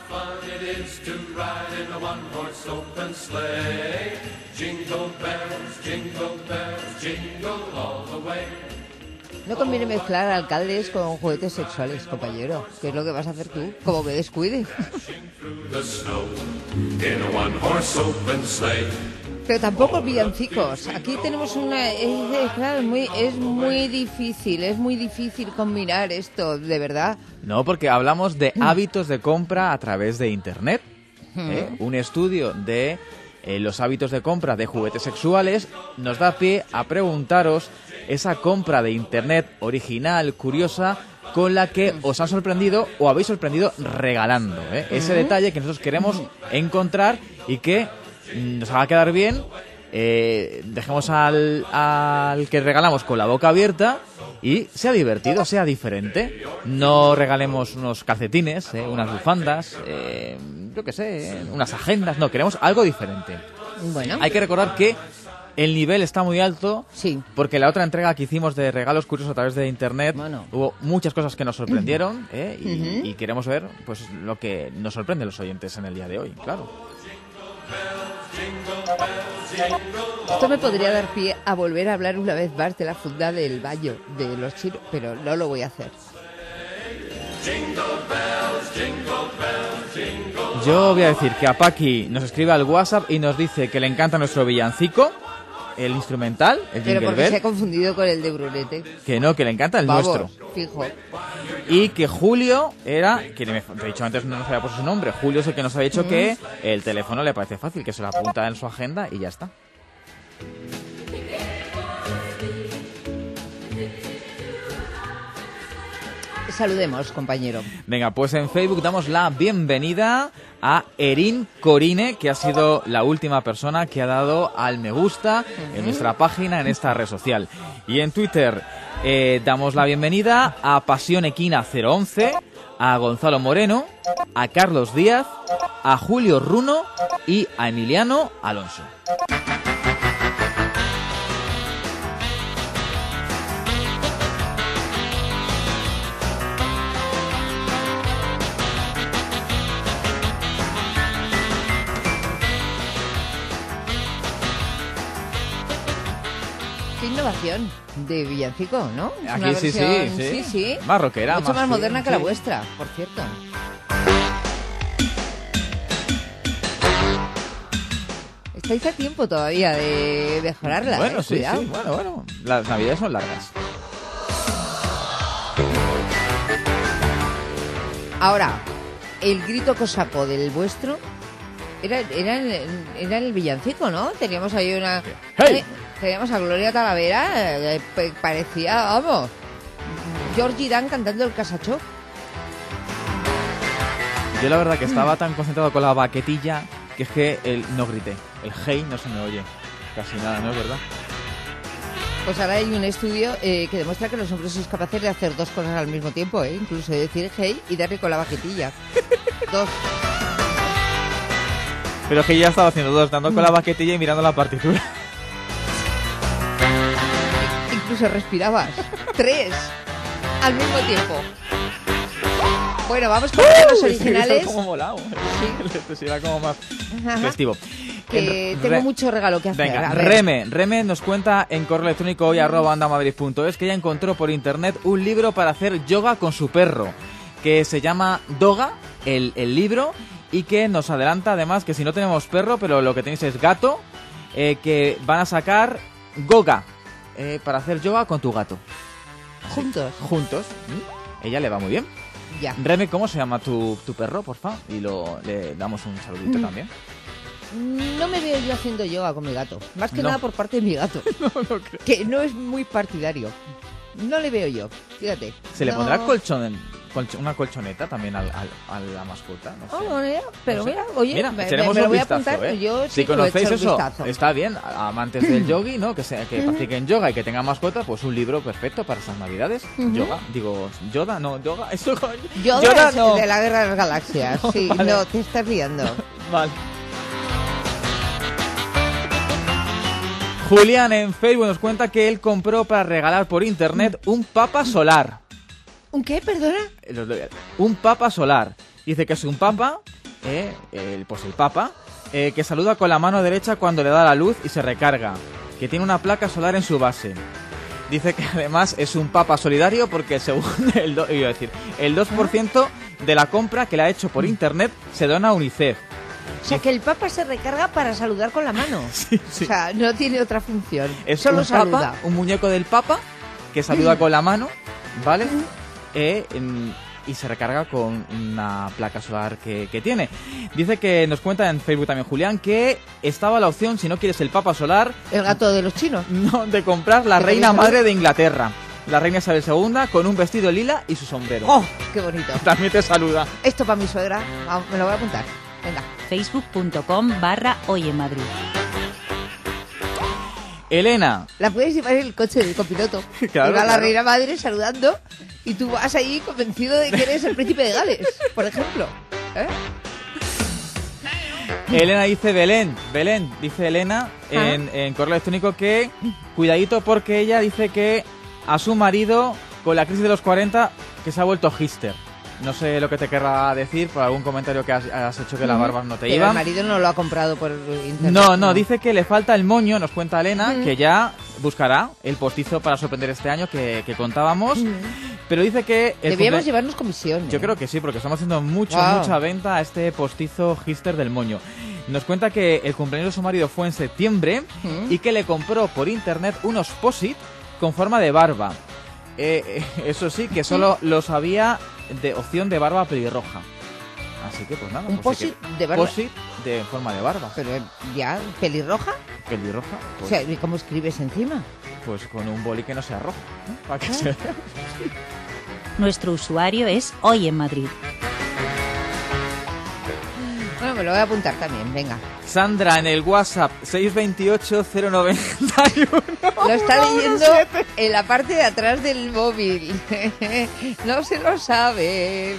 No conviene mezclar alcaldes con juguetes sexuales, compañero. ¿Qué es lo que vas a hacer tú? Como me descuide. Pero tampoco villancicos. Aquí tenemos una... Es, es- claro, es muy, es muy difícil, es muy difícil combinar esto, de verdad. No, porque hablamos de hábitos de compra a través de Internet. ¿eh? Ujú. Un estudio de eh, los hábitos de compra de juguetes sexuales nos da pie a preguntaros esa compra de Internet original, curiosa, con la que os han sorprendido o habéis sorprendido regalando. ¿eh? Ese Ujú. detalle que nosotros queremos encontrar y que mm, nos va a quedar bien. Eh, dejemos al, al que regalamos con la boca abierta y sea divertido, sea diferente. No regalemos unos calcetines, eh, unas bufandas, eh, yo qué sé, eh, unas agendas. No, queremos algo diferente. Bueno. Hay que recordar que el nivel está muy alto, sí, porque la otra entrega que hicimos de regalos curiosos a través de internet hubo muchas cosas que nos sorprendieron, ¿eh? y, Ujú. y queremos ver pues lo que nos sorprende a los oyentes en el día de hoy, claro. Esto me podría dar pie a volver a hablar una vez más de la funda del baño de los chinos, pero no lo voy a hacer. Yo voy a decir que a Paqui nos escribe al WhatsApp y nos dice que le encanta nuestro villancico, el instrumental, el Pero Jingle porque se ha Bell, confundido con el de Brunete. que no, que le encanta el Vamos, nuestro. fijo. Y que Julio era, que me te he dicho antes, no nos había puesto su nombre, Julio es el que nos ha dicho Mm. que el teléfono le parece fácil, que se lo apunta en su agenda y ya está. Saludemos, compañero. Venga, pues en Facebook damos la bienvenida a Erin Corine, que ha sido la última persona que ha dado al me gusta en nuestra página, en esta red social. Y en Twitter eh, damos la bienvenida a Pasión Equina cero once, a Gonzalo Moreno, a Carlos Díaz, a Julio Runo y a Emiliano Alonso. Qué innovación de villancico, ¿no? Es Aquí una sí, sí, versión- sí. sí, sí. Más rockera, Mucho más más moderna sí, que la sí. vuestra, por cierto. Estáis a tiempo todavía de mejorarla, Bueno, eh, sí, cuidado. sí, bueno, bueno. Las navidades son largas. Ahora, el grito cosaco del vuestro era, era, era el villancico, ¿no? Teníamos ahí una... ¡Hey! eh, teníamos a Gloria Talavera, eh, eh, parecía, vamos, Georgie Dan cantando el Casacho. Yo la verdad que estaba tan concentrado con la baquetilla que es que el, no grité. El hey no se me oye casi nada, ¿no es verdad? Pues ahora hay un estudio eh, que demuestra que los hombres sois capaces de hacer dos cosas al mismo tiempo, ¿eh? Incluso de decir hey y darle con la baquetilla. Dos. Pero que ya estaba haciendo dos, dando con la baquetilla y mirando la partitura. Incluso respirabas. Tres. Al mismo tiempo. Bueno, vamos con los originales. Sí, como molado. Sí. Este será como más Ajá. festivo. Que Eh, tengo Re- mucho regalo que hacer. Venga, A ver. Reme. Reme nos cuenta en correo electrónico hoy arroba andamadrid punto es que ella encontró por internet un libro para hacer yoga con su perro, que se llama Doga, el, el libro, y que nos adelanta además que si no tenemos perro, pero lo que tenéis es gato, eh, que van a sacar Goga, eh, para hacer yoga con tu gato. Así, Juntos. Juntos. ¿Mm? Ella le va muy bien. Ya. Reme, ¿cómo se llama tu, tu perro, porfa? Y lo, le damos un saludito Mm. también. No me veo yo haciendo yoga con mi gato. Más que No. nada por parte de mi gato. No, no creo. Que no es muy partidario. No le veo yo. Fíjate. ¿Se le No. pondrá colchón, colch- una colchoneta también al, al- a la mascota? No sé. Oh, mira, pero No sé. mira, oye, Mira, me, echaremos me lo un voy a vistazo, apuntar. ¿eh? Yo sí si que voy a conocéis echar un eso, vistazo. está bien. a- Amantes del yogi, ¿no? Que, se, que practiquen yoga y que tengan mascota, pues un libro perfecto para esas navidades. Ujú. Yoga, digo, Yoda, no, yoga, eso coño. Yoda, Yoda es no. de la Guerra de las Galaxias. No, Sí, vale. no, te estás liando. Vale. Julián en Facebook nos cuenta que él compró para regalar por internet un papa solar. ¿Un qué, perdona? Eh, los doy- Un papa solar. Dice que es un papa, eh, el, pues el papa, eh, que saluda con la mano derecha cuando le da la luz y se recarga. Que tiene una placa solar en su base. Dice que además es un papa solidario porque según el, do- iba a decir, el dos por ciento de la compra que le ha hecho por internet se dona a UNICEF. O sea, que el Papa se recarga para saludar con la mano. sí. O sea, no tiene otra función. Es Solo un saluda. papa, un muñeco del papa que saluda con la mano, ¿vale? Eh, en- y se recarga con una placa solar que, que tiene. Dice que nos cuenta en Facebook también Julián que estaba la opción, si no quieres el papa solar, El gato de los chinos. no, de comprar la ¿Qué reina queréis madre de Inglaterra, la reina Isabel segunda, con un vestido lila y su sombrero. ¡Oh, qué bonito! También te saluda. Esto para mi suegra. Vamos, me lo voy a apuntar. Venga. facebook.com barra hoy en Madrid. Elena. La puedes llevar en el coche del copiloto. Claro, y va la claro. reina madre saludando y tú vas ahí convencido de que eres el príncipe de Gales, por ejemplo. ¿Eh? Elena dice Belén, Belén, dice Elena en, en correo electrónico que cuidadito porque ella dice que a su marido con la crisis de los cuarenta que se ha vuelto hister. No sé lo que te querrá decir por algún comentario que has, has hecho que las barbas no te Pero el iban. marido no lo ha comprado por internet. No, no, dice que le falta el moño, nos cuenta Elena, que ya buscará el postizo para sorprender este año que, que contábamos. Pero dice que... el Debíamos cumple- llevarnos comisión. Yo ¿eh? creo que sí, porque estamos haciendo mucho, Wow. mucha venta a este postizo hister del moño. Nos cuenta que el cumpleaños de su marido fue en septiembre y que le compró por internet unos posit con forma de barba. Eh, eh, eso sí, que solo los había de opción de barba pelirroja. Así que pues nada. ¿Un pues si posit quieres- de barba? Posit de forma de barba. Pero ya, pelirroja. Pelirroja. O Pues, sea, ¿y cómo escribes encima? pues con un boli que no sea rojo. ¿no? Para que Ah. se vea. Nuestro usuario es hoy en Madrid. Bueno, me lo voy a apuntar también, venga. Sandra en el WhatsApp seis dos ocho cero nueve uno. Lo está leyendo en la parte de atrás del móvil. No se lo sabe.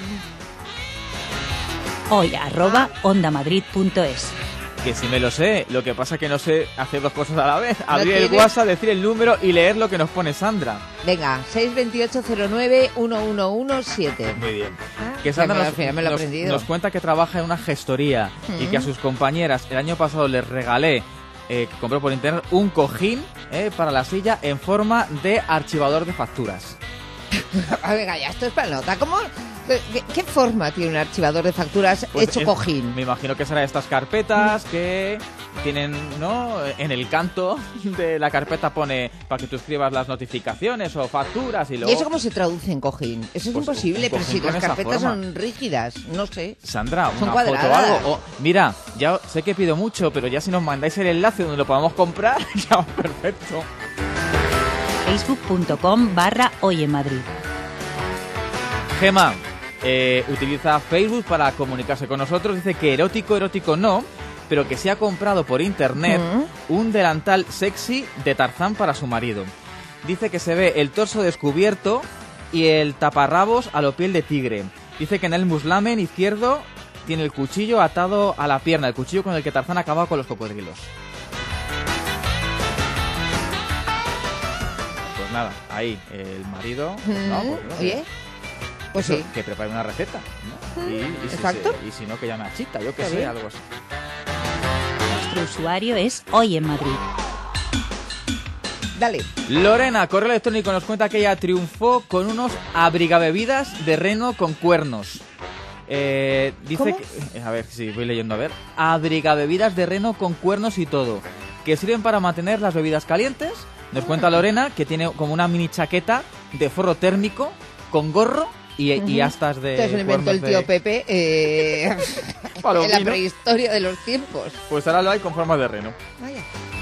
Hoy arroba ondamadrid.es. Que si me lo sé, lo que pasa que no sé hacer dos cosas a la vez. Abrir el tienes? WhatsApp, decir el número y leer lo que nos pone Sandra. Venga, seis dos ocho cero nueve uno uno uno siete. Muy bien. Ah, Que ya Sandra me lo- nos, ya me lo he nos- aprendido. nos cuenta que trabaja en una gestoría y que a sus compañeras el año pasado les regalé, eh, que compró por internet, un cojín eh, para la silla en forma de archivador de facturas. Ah, venga, ya esto es para nota. ¿Cómo, ¿Qué, qué forma tiene un archivador de facturas Pues hecho es- cojín? Me imagino que será estas carpetas que tienen, ¿no? En el canto de la carpeta pone para que tú escribas las notificaciones o facturas y ¿Y luego... eso cómo se traduce en cojín? Eso es Pues imposible, un pero cojín si con las esa carpetas forma. son rígidas, no sé. Sandra, Son una foto o cuadradas. algo. O- mira, ya sé que pido mucho, pero ya si nos mandáis el enlace donde lo podamos comprar, ya va perfecto. facebook.com barra Hoy en Madrid. Gema, eh, utiliza Facebook para comunicarse con nosotros. Dice que erótico, erótico no, pero que se ha comprado por internet un delantal sexy de Tarzán para su marido. Dice que se ve el torso descubierto y el taparrabos a lo piel de tigre. Dice que en el muslamen izquierdo tiene el cuchillo atado a la pierna, el cuchillo con el que Tarzán acaba con los cocodrilos. Pues nada, ahí el marido... ¿no? Pues, ¿no? Oye, pues Eso, sí. que prepare una receta, ¿no? Y, y si Exacto. se- y si no, que llame a Chita, yo que Está sé, bien. algo así. Nuestro usuario es Hoy en Madrid. Dale. Lorena, correo electrónico, nos cuenta que ella triunfó con unos abrigabebidas de reno con cuernos. Eh, dice ¿Cómo? que... A ver, si voy leyendo, a ver. Abrigabebidas de reno con cuernos y todo. Que sirven para mantener las bebidas calientes. Nos cuenta Lorena que tiene como una mini chaqueta de forro térmico con gorro y, y Ujú. astas de Esto se lo inventó el cuernos tío de- Pepe eh, Palomino. en la prehistoria de los tiempos. Pues ahora lo hay con forma de reno. Vaya.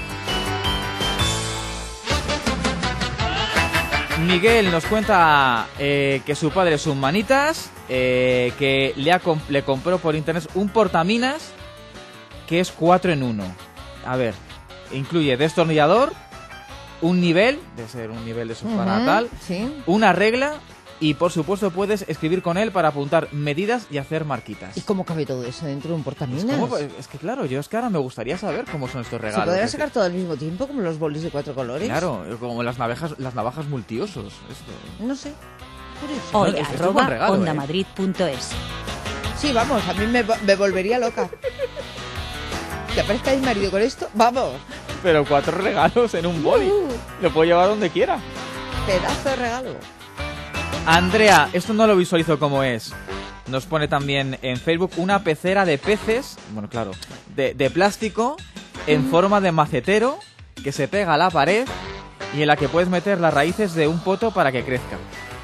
Miguel nos cuenta eh, que su padre es un manitas, eh, que le, ha comp- le compró por internet un portaminas que es cuatro en uno. A ver, incluye destornillador, un nivel, de ser un nivel de esos para Ujú, tal, sí. una regla y por supuesto puedes escribir con él para apuntar medidas y hacer marquitas. ¿Y cómo cabe todo eso dentro de un portaminas? ¿Cómo? Pues, es que claro, yo es que ahora me gustaría saber cómo son estos ¿Se regalos. podrá Es sacar todo al mismo tiempo, como los bolis de cuatro colores? Claro, como las navajas, las navajas multiusos. Esto. No sé. Curioso. Hoy Esto es un arroba buen regalo, ondamadrid.es. Sí, vamos, a mí me, me volvería loca. ¿Te aparezca mi marido con esto? ¡Vamos! Pero cuatro regalos en un boli. Uh. Lo puedo llevar donde quiera. Pedazo de regalo. Andrea, esto no lo visualizo como es. Nos pone también en Facebook una pecera de peces, bueno, claro, de, de plástico en forma de macetero que se pega a la pared y en la que puedes meter las raíces de un poto para que crezca.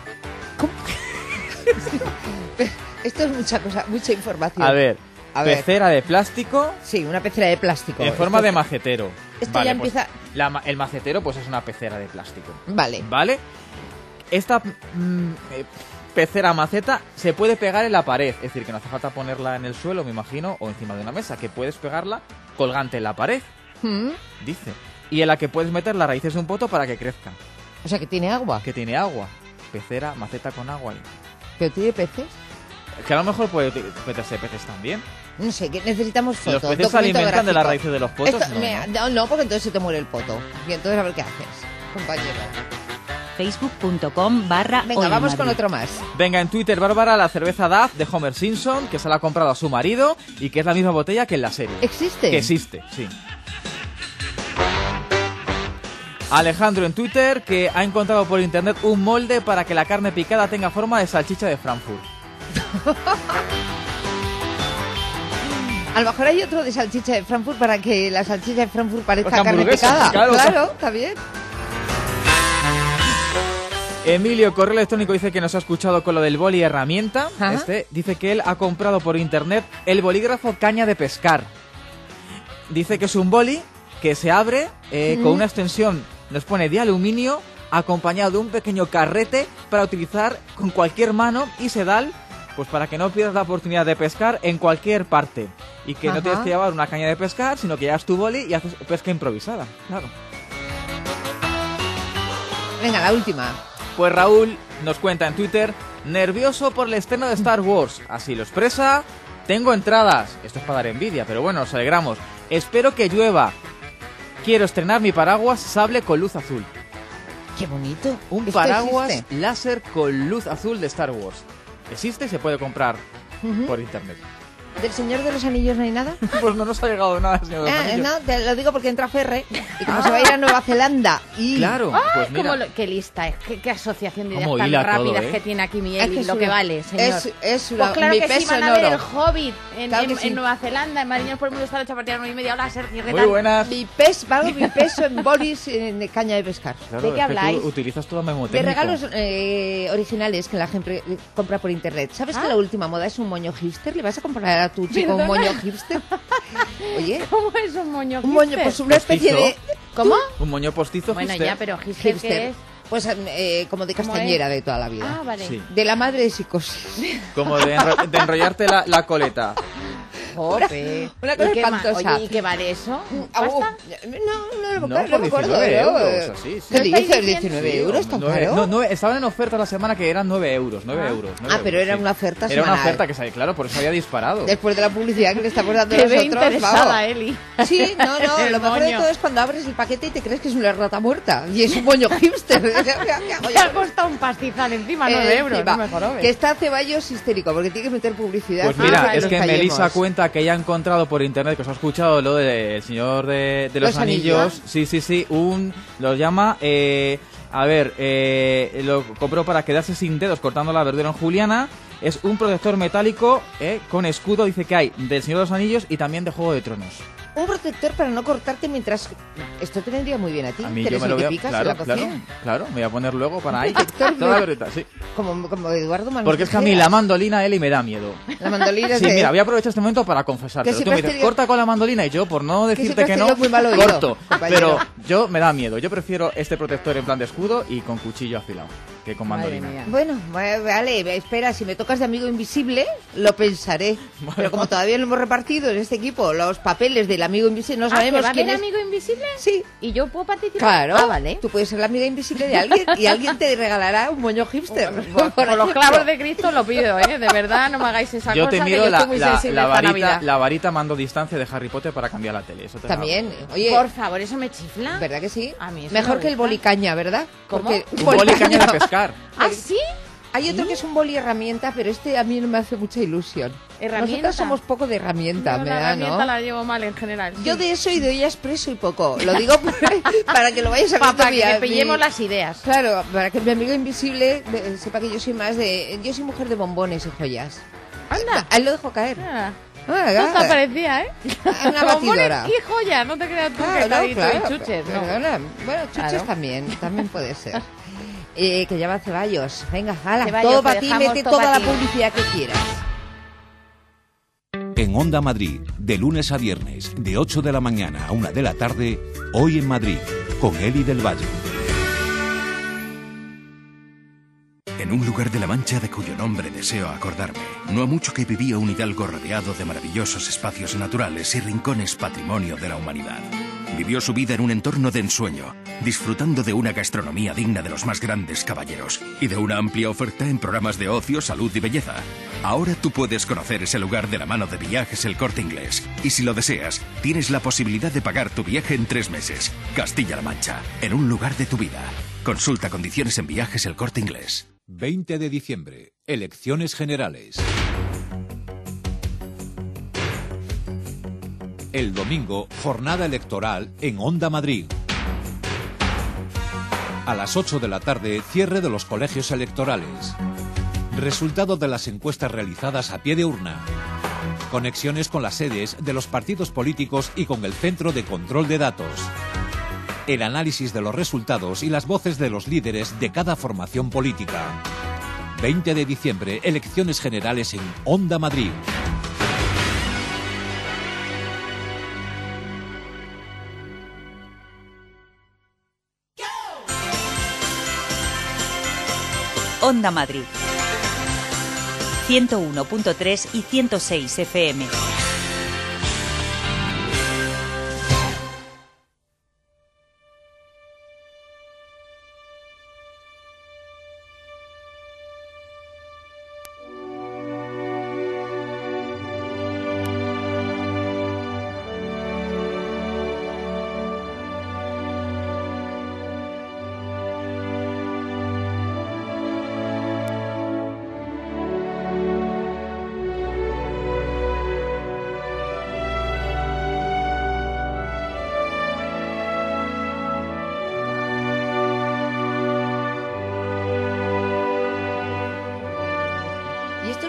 Esto es mucha cosa, mucha información. A ver, A ver. pecera de plástico Sí, una pecera de plástico. en forma Esto- de macetero. esto Vale, ya pues, empieza- la ma- el macetero pues es una pecera de plástico. Vale. ¿Vale? Esta mm, eh, pecera maceta se puede pegar en la pared. Es decir, que no hace falta ponerla en el suelo, me imagino, o encima de una mesa. Que puedes pegarla colgante en la pared, ¿Mm? dice. Y en la que puedes meter las raíces de un poto para que crezca. O sea, que tiene agua. Que tiene agua. Pecera, maceta con agua. ¿Pero tiene peces? Que a lo mejor puede uti- meterse peces también. No sé, que necesitamos Si los fotos. peces se documento alimentan de las gráfico. raíces de los potos, Esto- no, me- no, no, porque entonces se te muere el poto. Y entonces a ver qué haces, compañero. facebook.com barra Venga, Hoy en vamos con Madrid. otro más. Venga, en Twitter, Bárbara, la cerveza Duff de Homer Simpson, que se la ha comprado a su marido y que es la misma botella que en la serie. ¿Existe? Que existe, sí. Alejandro en Twitter, que ha encontrado por internet un molde para que la carne picada tenga forma de salchicha de Frankfurt. A lo mejor hay otro de salchicha de Frankfurt para que la salchicha de Frankfurt parezca Pues carne hamburguesa, picada. claro. Claro, está bien. Emilio, correo electrónico, dice que nos ha escuchado con lo del boli herramienta. Ajá. Este dice que él ha comprado por internet el bolígrafo caña de pescar. Dice que es un boli que se abre eh, Mm. con una extensión, nos pone de aluminio, acompañado de un pequeño carrete para utilizar con cualquier mano y sedal, pues para que no pierdas la oportunidad de pescar en cualquier parte. Y que Ajá. no tienes que llevar una caña de pescar, sino que llevas tu boli y haces pesca improvisada. Claro. Venga, la última. Pues Raúl nos cuenta en Twitter, nervioso por el estreno de Star Wars. Así lo expresa. Tengo entradas. Esto es para dar envidia, pero bueno, nos alegramos. Espero que llueva. Quiero estrenar mi paraguas sable con luz azul. Qué bonito. Un ¿Esto paraguas existe? láser con luz azul de Star Wars. Existe y se puede comprar Ujú. por internet. ¿Del Señor de los Anillos no hay nada? Pues no nos ha llegado nada, Señor de los Eh, Anillos. no, te lo digo porque entra Ferre y como se va a ir a Nueva Zelanda y... Claro, Ay, pues mira. cómo lo- qué lista es, qué, qué asociación de ideas Cómo tan hila rápidas todo, ¿eh? que tiene aquí mi Es Eli, que es lo que una- vale, señor. es- es pues una- claro mi que sí, peso van a en ver oro. el Hobbit en, Claro en- que sí. en Nueva Zelanda, en Marineros por el Mundo esta noche a partir de las nueve y media. Hola, Sergio, ¿qué Muy tal? buenas. Mi pes, valgo mi peso en bolis en caña de pescar. Claro, ¿De qué es que tú habláis? utilizas todo memotécnico. De regalos eh, originales que la gente compra por internet. ¿Sabes ¿Ah? que la última moda es un moño hipster? ¿Le vas a comprar a tu chico un ¿Perdona? moño hipster? Oye, ¿Cómo es un moño un moño, hipster? pues una especie de... ¿Cómo? Un moño postizo Bueno, hipster. ya, pero hipster, Hipster. ¿qué es? Pues eh, como de ¿Cómo castañera es? de toda la vida. Ah, vale. Sí. De la madre de psicosis. Como de, enro- de enrollarte la, la coleta. Jope. Una cosa ¿Y qué ma- espantosa. Oye, ¿y qué vale eso? Ah, ¿Basta? No, no, No, no por me acuerdo. diecinueve ¿no? euros, así, sí. ¿Qué ¿No dices? estáis ¿diecinueve Sí, euros? ¿Tan nueve- caro? no, nueve- estaban en oferta la semana que eran nueve euros. nueve Ah. euros. nueve Ah, pero euros, era sí. una oferta Era una semanal. oferta que sale, claro, por eso había disparado. Después de la publicidad que le estamos dando Te veo nosotros, interesada, vamos. Eli. Sí, no, no, El lo mejor de moño. todo es cuando abres el paquete y te crees que es una rata muerta. Y es un moño hipster. Te ha costado un pastizal encima, nueve Eh, euros, encima, no me jorobes. que está Ceballos histérico porque tiene que meter publicidad. Pues mira, para es los que callemos. Melissa cuenta que ella ha encontrado por internet, que os ha escuchado lo del Señor de, de los, ¿Los Anillos. anillos? Sí, sí, sí. Un, lo llama, eh, a ver, eh, lo compró para quedarse sin dedos cortando la verdura en Juliana. Es un protector metálico eh, con escudo, dice que hay del Señor de los Anillos y también de Juego de Tronos. Un protector para no cortarte mientras... Esto te vendría muy bien a ti. A mí que yo eres me el lo que voy a... picas en Claro, la claro, cocina. claro, me voy a poner luego para ahí. Protector Toda la de- verdura, sí. Como, como Eduardo Manos Porque es que a mí Tijeras. la mandolina, Eli, me da miedo. La mandolina es Sí, de- mira, voy a aprovechar este momento para confesarte. Que Tú me siempre has dices, tenido- corta con la mandolina y yo, por no decirte siempre has que no, tenido muy mal oído, corto. compañero. Pero yo me da miedo. Yo prefiero este protector en plan de escudo y con cuchillo afilado que con mandolina. Bueno, va- vale, espera, si me tocas de amigo invisible, lo pensaré. Pero como todavía no hemos repartido en este equipo los papeles del amigo invisible, no Ah, sabemos ¿que va a quién haber es. amigo invisible? Sí. ¿Y yo puedo participar? Claro, Ah, vale. tú puedes ser la amiga invisible de alguien y alguien te regalará un moño hipster. Por, por los ejemplo. clavos de Cristo lo pido, ¿eh? De verdad, no me hagáis esa Yo cosa, te que miro yo la, estoy muy la, sensible la esta varita, Navidad. la varita mando distancia de Harry Potter para cambiar la tele. Eso te la También, hago. oye, Por favor, eso me chifla. ¿verdad que sí? A mí eso Mejor me que el gusta. bolicaña, ¿verdad? ¿Cómo? Porque Un boli caña de pescar. ¿Ah, sí? Hay otro que es un boli herramienta, pero este a mí no me hace mucha ilusión. ¿Herramienta? Nosotros somos poco de herramienta, Yo me la da, herramienta ¿no? la llevo mal en general. Yo sí. de eso y de olla expreso y poco. Lo digo para que lo vayas a ver. para que le pillemos las ideas. Claro, para que mi amigo invisible eh, sepa que yo soy más de... Yo soy mujer de bombones y joyas. Anda. A él lo dejo caer. Ah, Ah, no claro. te parecía, ¿eh? Una Bombones batidora. y joya, no te creas tú que Claro, está ahí claro, todo y chuches, no. perdona. Bueno, chuches Claro. también, también puede ser. Eh, que llama Ceballos. Venga, hala, Ceballos, todo te para ti, dejamos mete todo toda pa' la ti. publicidad que quieras. En Onda Madrid, de lunes a viernes, de ocho de la mañana a una de la tarde, Hoy en Madrid, con Eli del Valle. En un lugar de la Mancha de cuyo nombre deseo acordarme, no ha mucho que vivía un hidalgo rodeado de maravillosos espacios naturales y rincones patrimonio de la humanidad. Vivió su vida en un entorno de ensueño, disfrutando de una gastronomía digna de los más grandes caballeros y de una amplia oferta en programas de ocio, salud y belleza. Ahora tú puedes conocer ese lugar de la mano de Viajes El Corte Inglés. Y si lo deseas, tienes la posibilidad de pagar tu viaje en tres meses. Castilla-La Mancha, en un lugar de tu vida. Consulta condiciones en Viajes El Corte Inglés. veinte de diciembre, elecciones generales. El domingo, jornada electoral en Onda Madrid. A las ocho de la tarde, cierre de los colegios electorales. Resultado de las encuestas realizadas a pie de urna. Conexiones con las sedes de los partidos políticos y con el Centro de Control de Datos. El análisis de los resultados y las voces de los líderes de cada formación política. veinte de diciembre, elecciones generales en Onda Madrid. Onda Madrid. ciento uno punto tres y ciento seis F M.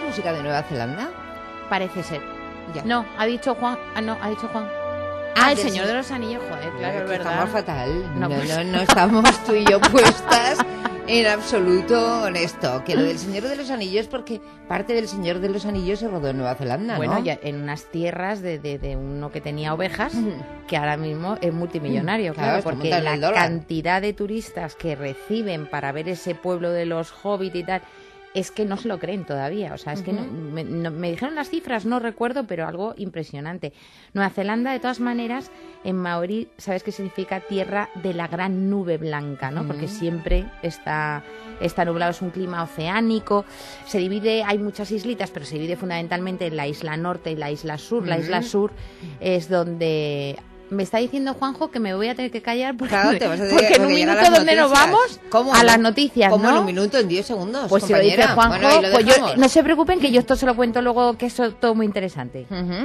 música de Nueva Zelanda? Parece ser. Ya. No, ha dicho Juan. Ah, no, ha dicho Juan. Ah, Ah, el del Señor Señor. de los Anillos, joder, claro, es Que verdad. Estamos fatal. No, No, no, pues- no estamos tú y yo puestas en absoluto en esto. Que lo del Señor de los Anillos, porque parte del Señor de los Anillos se rodó en Nueva Zelanda, Bueno, ¿no? ya en unas tierras de, de, de uno que tenía ovejas, que ahora mismo es multimillonario, Claro, claro, está porque montando la el dólar. cantidad de turistas que reciben para ver ese pueblo de los hobbits y tal, es que no se lo creen todavía. O sea, es que no, Ujú. me, no- me dijeron las cifras, no recuerdo, pero algo impresionante. Nueva Zelanda, de todas maneras, en maorí, ¿sabes qué significa tierra de la gran nube blanca, no? Porque Mm. siempre está, está nublado, es un clima oceánico. Se divide, hay muchas islitas, pero se divide fundamentalmente en la isla norte y la isla sur. La isla Mm. sur es donde... Me está diciendo Juanjo que me voy a tener que callar porque, Claro, te vas a tener- porque en un porque llegan minuto las donde nos noticias. vamos ¿Cómo a no? las noticias, ¿Cómo ¿no? en un minuto, en diez segundos, Pues si lo dice compañera? Juanjo, Bueno, ahí lo pues yo, dejamos. no se preocupen que yo esto se lo cuento luego, que eso es todo muy interesante. Ujú.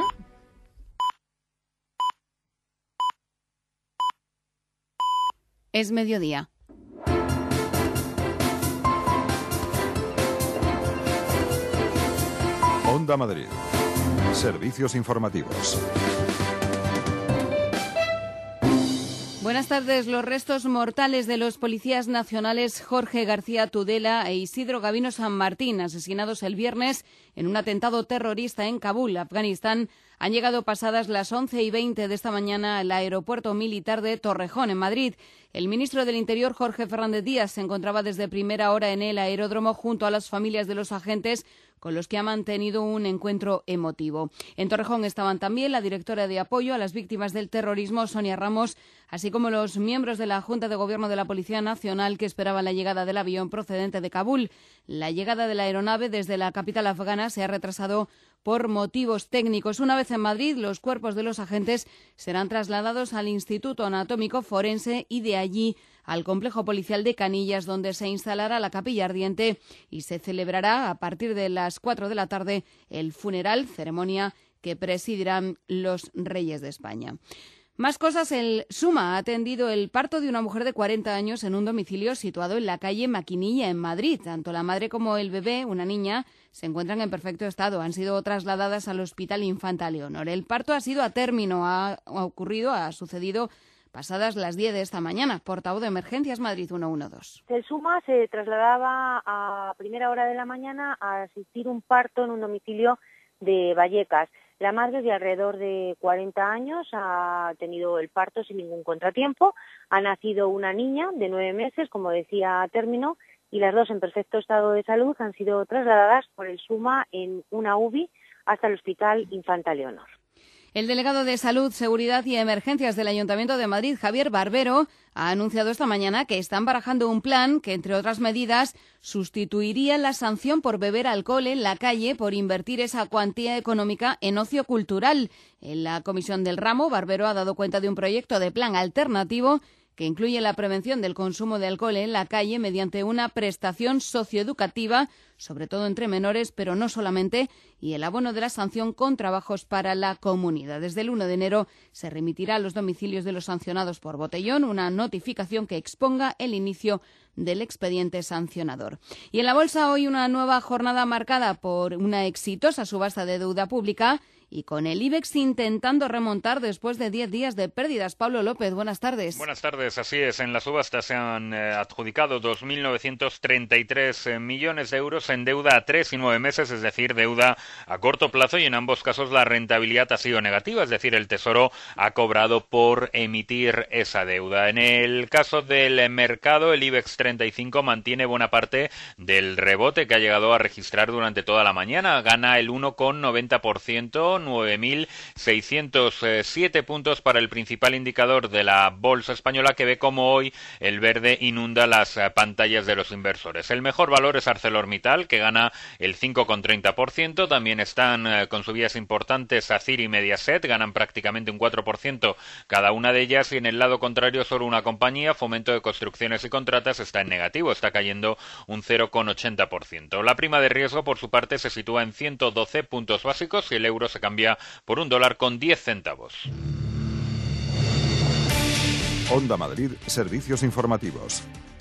Es mediodía. Onda Madrid. Servicios informativos. Buenas tardes. Los restos mortales de los policías nacionales Jorge García Tudela e Isidro Gavino San Martín, asesinados el viernes en un atentado terrorista en Kabul, Afganistán, han llegado pasadas las once y veinte de esta mañana al aeropuerto militar de Torrejón, en Madrid. El ministro del Interior, Jorge Fernández Díaz, se encontraba desde primera hora en el aeródromo junto a las familias de los agentes, con los que ha mantenido un encuentro emotivo. En Torrejón estaban también la directora de apoyo a las víctimas del terrorismo, Sonia Ramos, así como los miembros de la Junta de Gobierno de la Policía Nacional que esperaban la llegada del avión procedente de Kabul. La llegada de la aeronave desde la capital afgana se ha retrasado por motivos técnicos. Una vez en Madrid, los cuerpos de los agentes serán trasladados al Instituto Anatómico Forense y de allí al complejo policial de Canillas, donde se instalará la capilla ardiente y se celebrará a partir de las cuatro de la tarde el funeral, ceremonia que presidirán los reyes de España. Más cosas, el SUMA ha atendido el parto de una mujer de cuarenta años en un domicilio situado en la calle Maquinilla, en Madrid. Tanto la madre como el bebé, una niña, se encuentran en perfecto estado. Han sido trasladadas al Hospital Infanta Leonor. El parto ha sido a término, ha, ha ocurrido, ha sucedido pasadas las diez de esta mañana. Portavoz de Emergencias Madrid ciento doce. El SUMA se trasladaba a primera hora de la mañana a asistir un parto en un domicilio de Vallecas. La madre, de alrededor de cuarenta años, ha tenido el parto sin ningún contratiempo. Ha nacido una niña de nueve meses, como decía, a término, y las dos en perfecto estado de salud han sido trasladadas por el SUMA en una U B I hasta el Hospital Infanta Leonor. El delegado de Salud, Seguridad y Emergencias del Ayuntamiento de Madrid, Javier Barbero, ha anunciado esta mañana que están barajando un plan que, entre otras medidas, sustituiría la sanción por beber alcohol en la calle por invertir esa cuantía económica en ocio cultural. En la comisión del ramo, Barbero ha dado cuenta de un proyecto de plan alternativo que incluye la prevención del consumo de alcohol en la calle mediante una prestación socioeducativa, sobre todo entre menores, pero no solamente, y el abono de la sanción con trabajos para la comunidad. Desde el uno de enero se remitirá a los domicilios de los sancionados por botellón una notificación que exponga el inicio del expediente sancionador. Y en la bolsa hoy una nueva jornada marcada por una exitosa subasta de deuda pública y con el IBEX intentando remontar después de diez días de pérdidas. Pablo López, buenas tardes. Buenas tardes, así es. En la subasta se han eh, adjudicado dos mil novecientos treinta y tres eh, millones de euros en deuda a tres y nueve meses, es decir, deuda a corto plazo, y en ambos casos la rentabilidad ha sido negativa, es decir, el Tesoro ha cobrado por emitir esa deuda. En el caso del mercado, el IBEX treinta y cinco mantiene buena parte del rebote que ha llegado a registrar durante toda la mañana. Gana el uno coma noventa por ciento, nueve mil seiscientos siete puntos para el principal indicador de la bolsa española, que ve como hoy el verde inunda las pantallas de los inversores. El mejor valor es ArcelorMittal, que gana el cinco coma treinta por ciento. También están eh, con subidas importantes Acir y Mediaset, ganan prácticamente un cuatro por ciento cada una de ellas, y en el lado contrario solo una compañía, Fomento de Construcciones y Contratas, está en negativo, está cayendo un cero coma ochenta por ciento. La prima de riesgo, por su parte, se sitúa en ciento doce puntos básicos y el euro se cambia por un dólar con diez centavos. Onda Madrid, servicios informativos.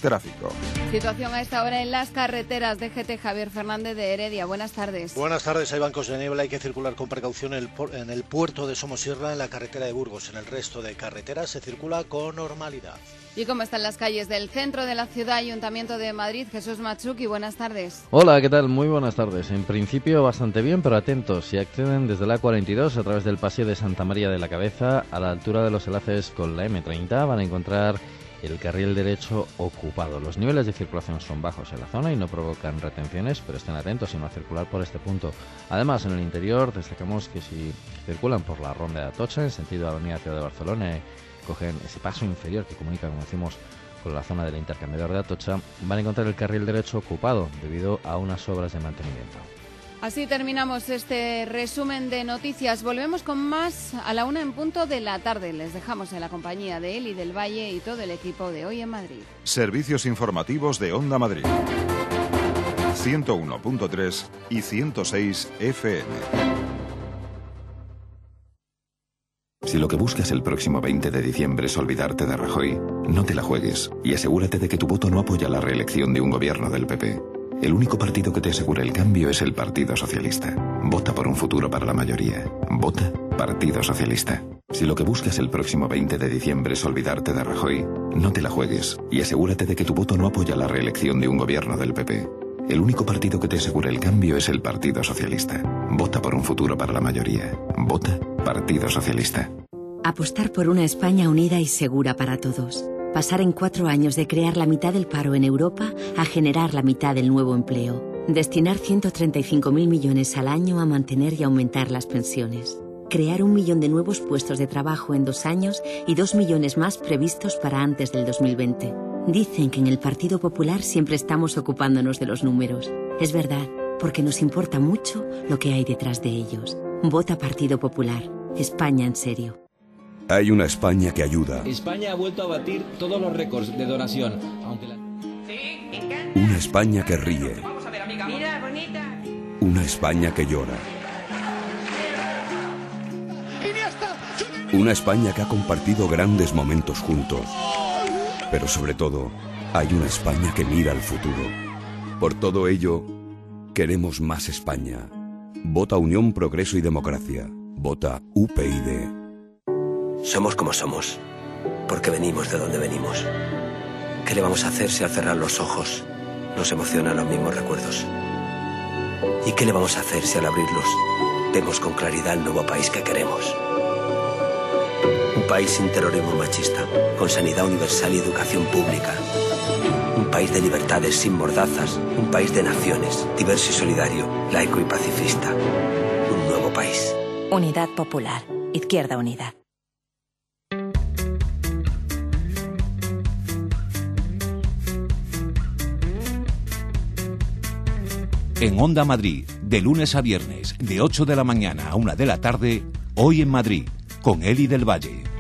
Tráfico. Situación a esta hora en las carreteras. D G T Javier Fernández de Heredia. Buenas tardes. Buenas tardes. Hay bancos de niebla. Hay que circular con precaución en el, en el puerto de Somosierra, en la carretera de Burgos. En el resto de carreteras se circula con normalidad. ¿Y cómo están las calles del centro de la ciudad? Ayuntamiento de Madrid. Jesús Machuki, buenas tardes. Hola, ¿qué tal? Muy buenas tardes. En principio bastante bien, pero atentos. Si acceden desde la A cuarenta y dos a través del Paseo de Santa María de la Cabeza, a la altura de los enlaces con la eme treinta, van a encontrar el carril derecho ocupado. Los niveles de circulación son bajos en la zona y no provocan retenciones, pero estén atentos y no a circular por este punto. Además, en el interior destacamos que si circulan por la Ronda de Atocha, en sentido Avenida Ciudad de Barcelona, cogen ese paso inferior que comunica, como decimos, con la zona del intercambiador de Atocha, van a encontrar el carril derecho ocupado debido a unas obras de mantenimiento. Así terminamos este resumen de noticias. Volvemos con más a la una en punto de la tarde. Les dejamos en la compañía de Eli del Valle y todo el equipo de Hoy en Madrid. Servicios informativos de Onda Madrid. ciento uno punto tres y ciento seis F M. Si lo que buscas el próximo veinte de diciembre es olvidarte de Rajoy, no te la juegues y asegúrate de que tu voto no apoya la reelección de un gobierno del P P. El único partido que te asegura el cambio es el Partido Socialista. Vota por un futuro para la mayoría. Vota Partido Socialista. Si lo que buscas el próximo veinte de diciembre es olvidarte de Rajoy, no te la juegues y asegúrate de que tu voto no apoya la reelección de un gobierno del P P. El único partido que te asegura el cambio es el Partido Socialista. Vota por un futuro para la mayoría. Vota Partido Socialista. Apostar por una España unida y segura para todos. Pasar en cuatro años de crear la mitad del paro en Europa a generar la mitad del nuevo empleo. Destinar ciento treinta y cinco mil millones al año a mantener y aumentar las pensiones. Crear un millón de nuevos puestos de trabajo en dos años y dos millones más previstos para antes del dos mil veinte. Dicen que en el Partido Popular siempre estamos ocupándonos de los números. Es verdad, porque nos importa mucho lo que hay detrás de ellos. Vota Partido Popular. España en serio. Hay una España que ayuda. España ha vuelto a batir todos los récords de donación, aunque la... Una España que ríe. Vamos a ver, amiga. Mira, bonita. Una España que llora. Una España que ha compartido grandes momentos juntos. Pero sobre todo, hay una España que mira al futuro. Por todo ello, queremos más España. Vota Unión, Progreso y Democracia. Vota U P y D. Somos como somos, porque venimos de donde venimos. ¿Qué le vamos a hacer si al cerrar los ojos nos emocionan los mismos recuerdos? ¿Y qué le vamos a hacer si al abrirlos vemos con claridad el nuevo país que queremos? Un país sin terrorismo machista, con sanidad universal y educación pública. Un país de libertades sin mordazas, un país de naciones, diverso y solidario, laico y pacifista. Un nuevo país. Unidad Popular. Izquierda Unida. En Onda Madrid, de lunes a viernes, de ocho de la mañana a una de la tarde, Hoy en Madrid, con Eli del Valle.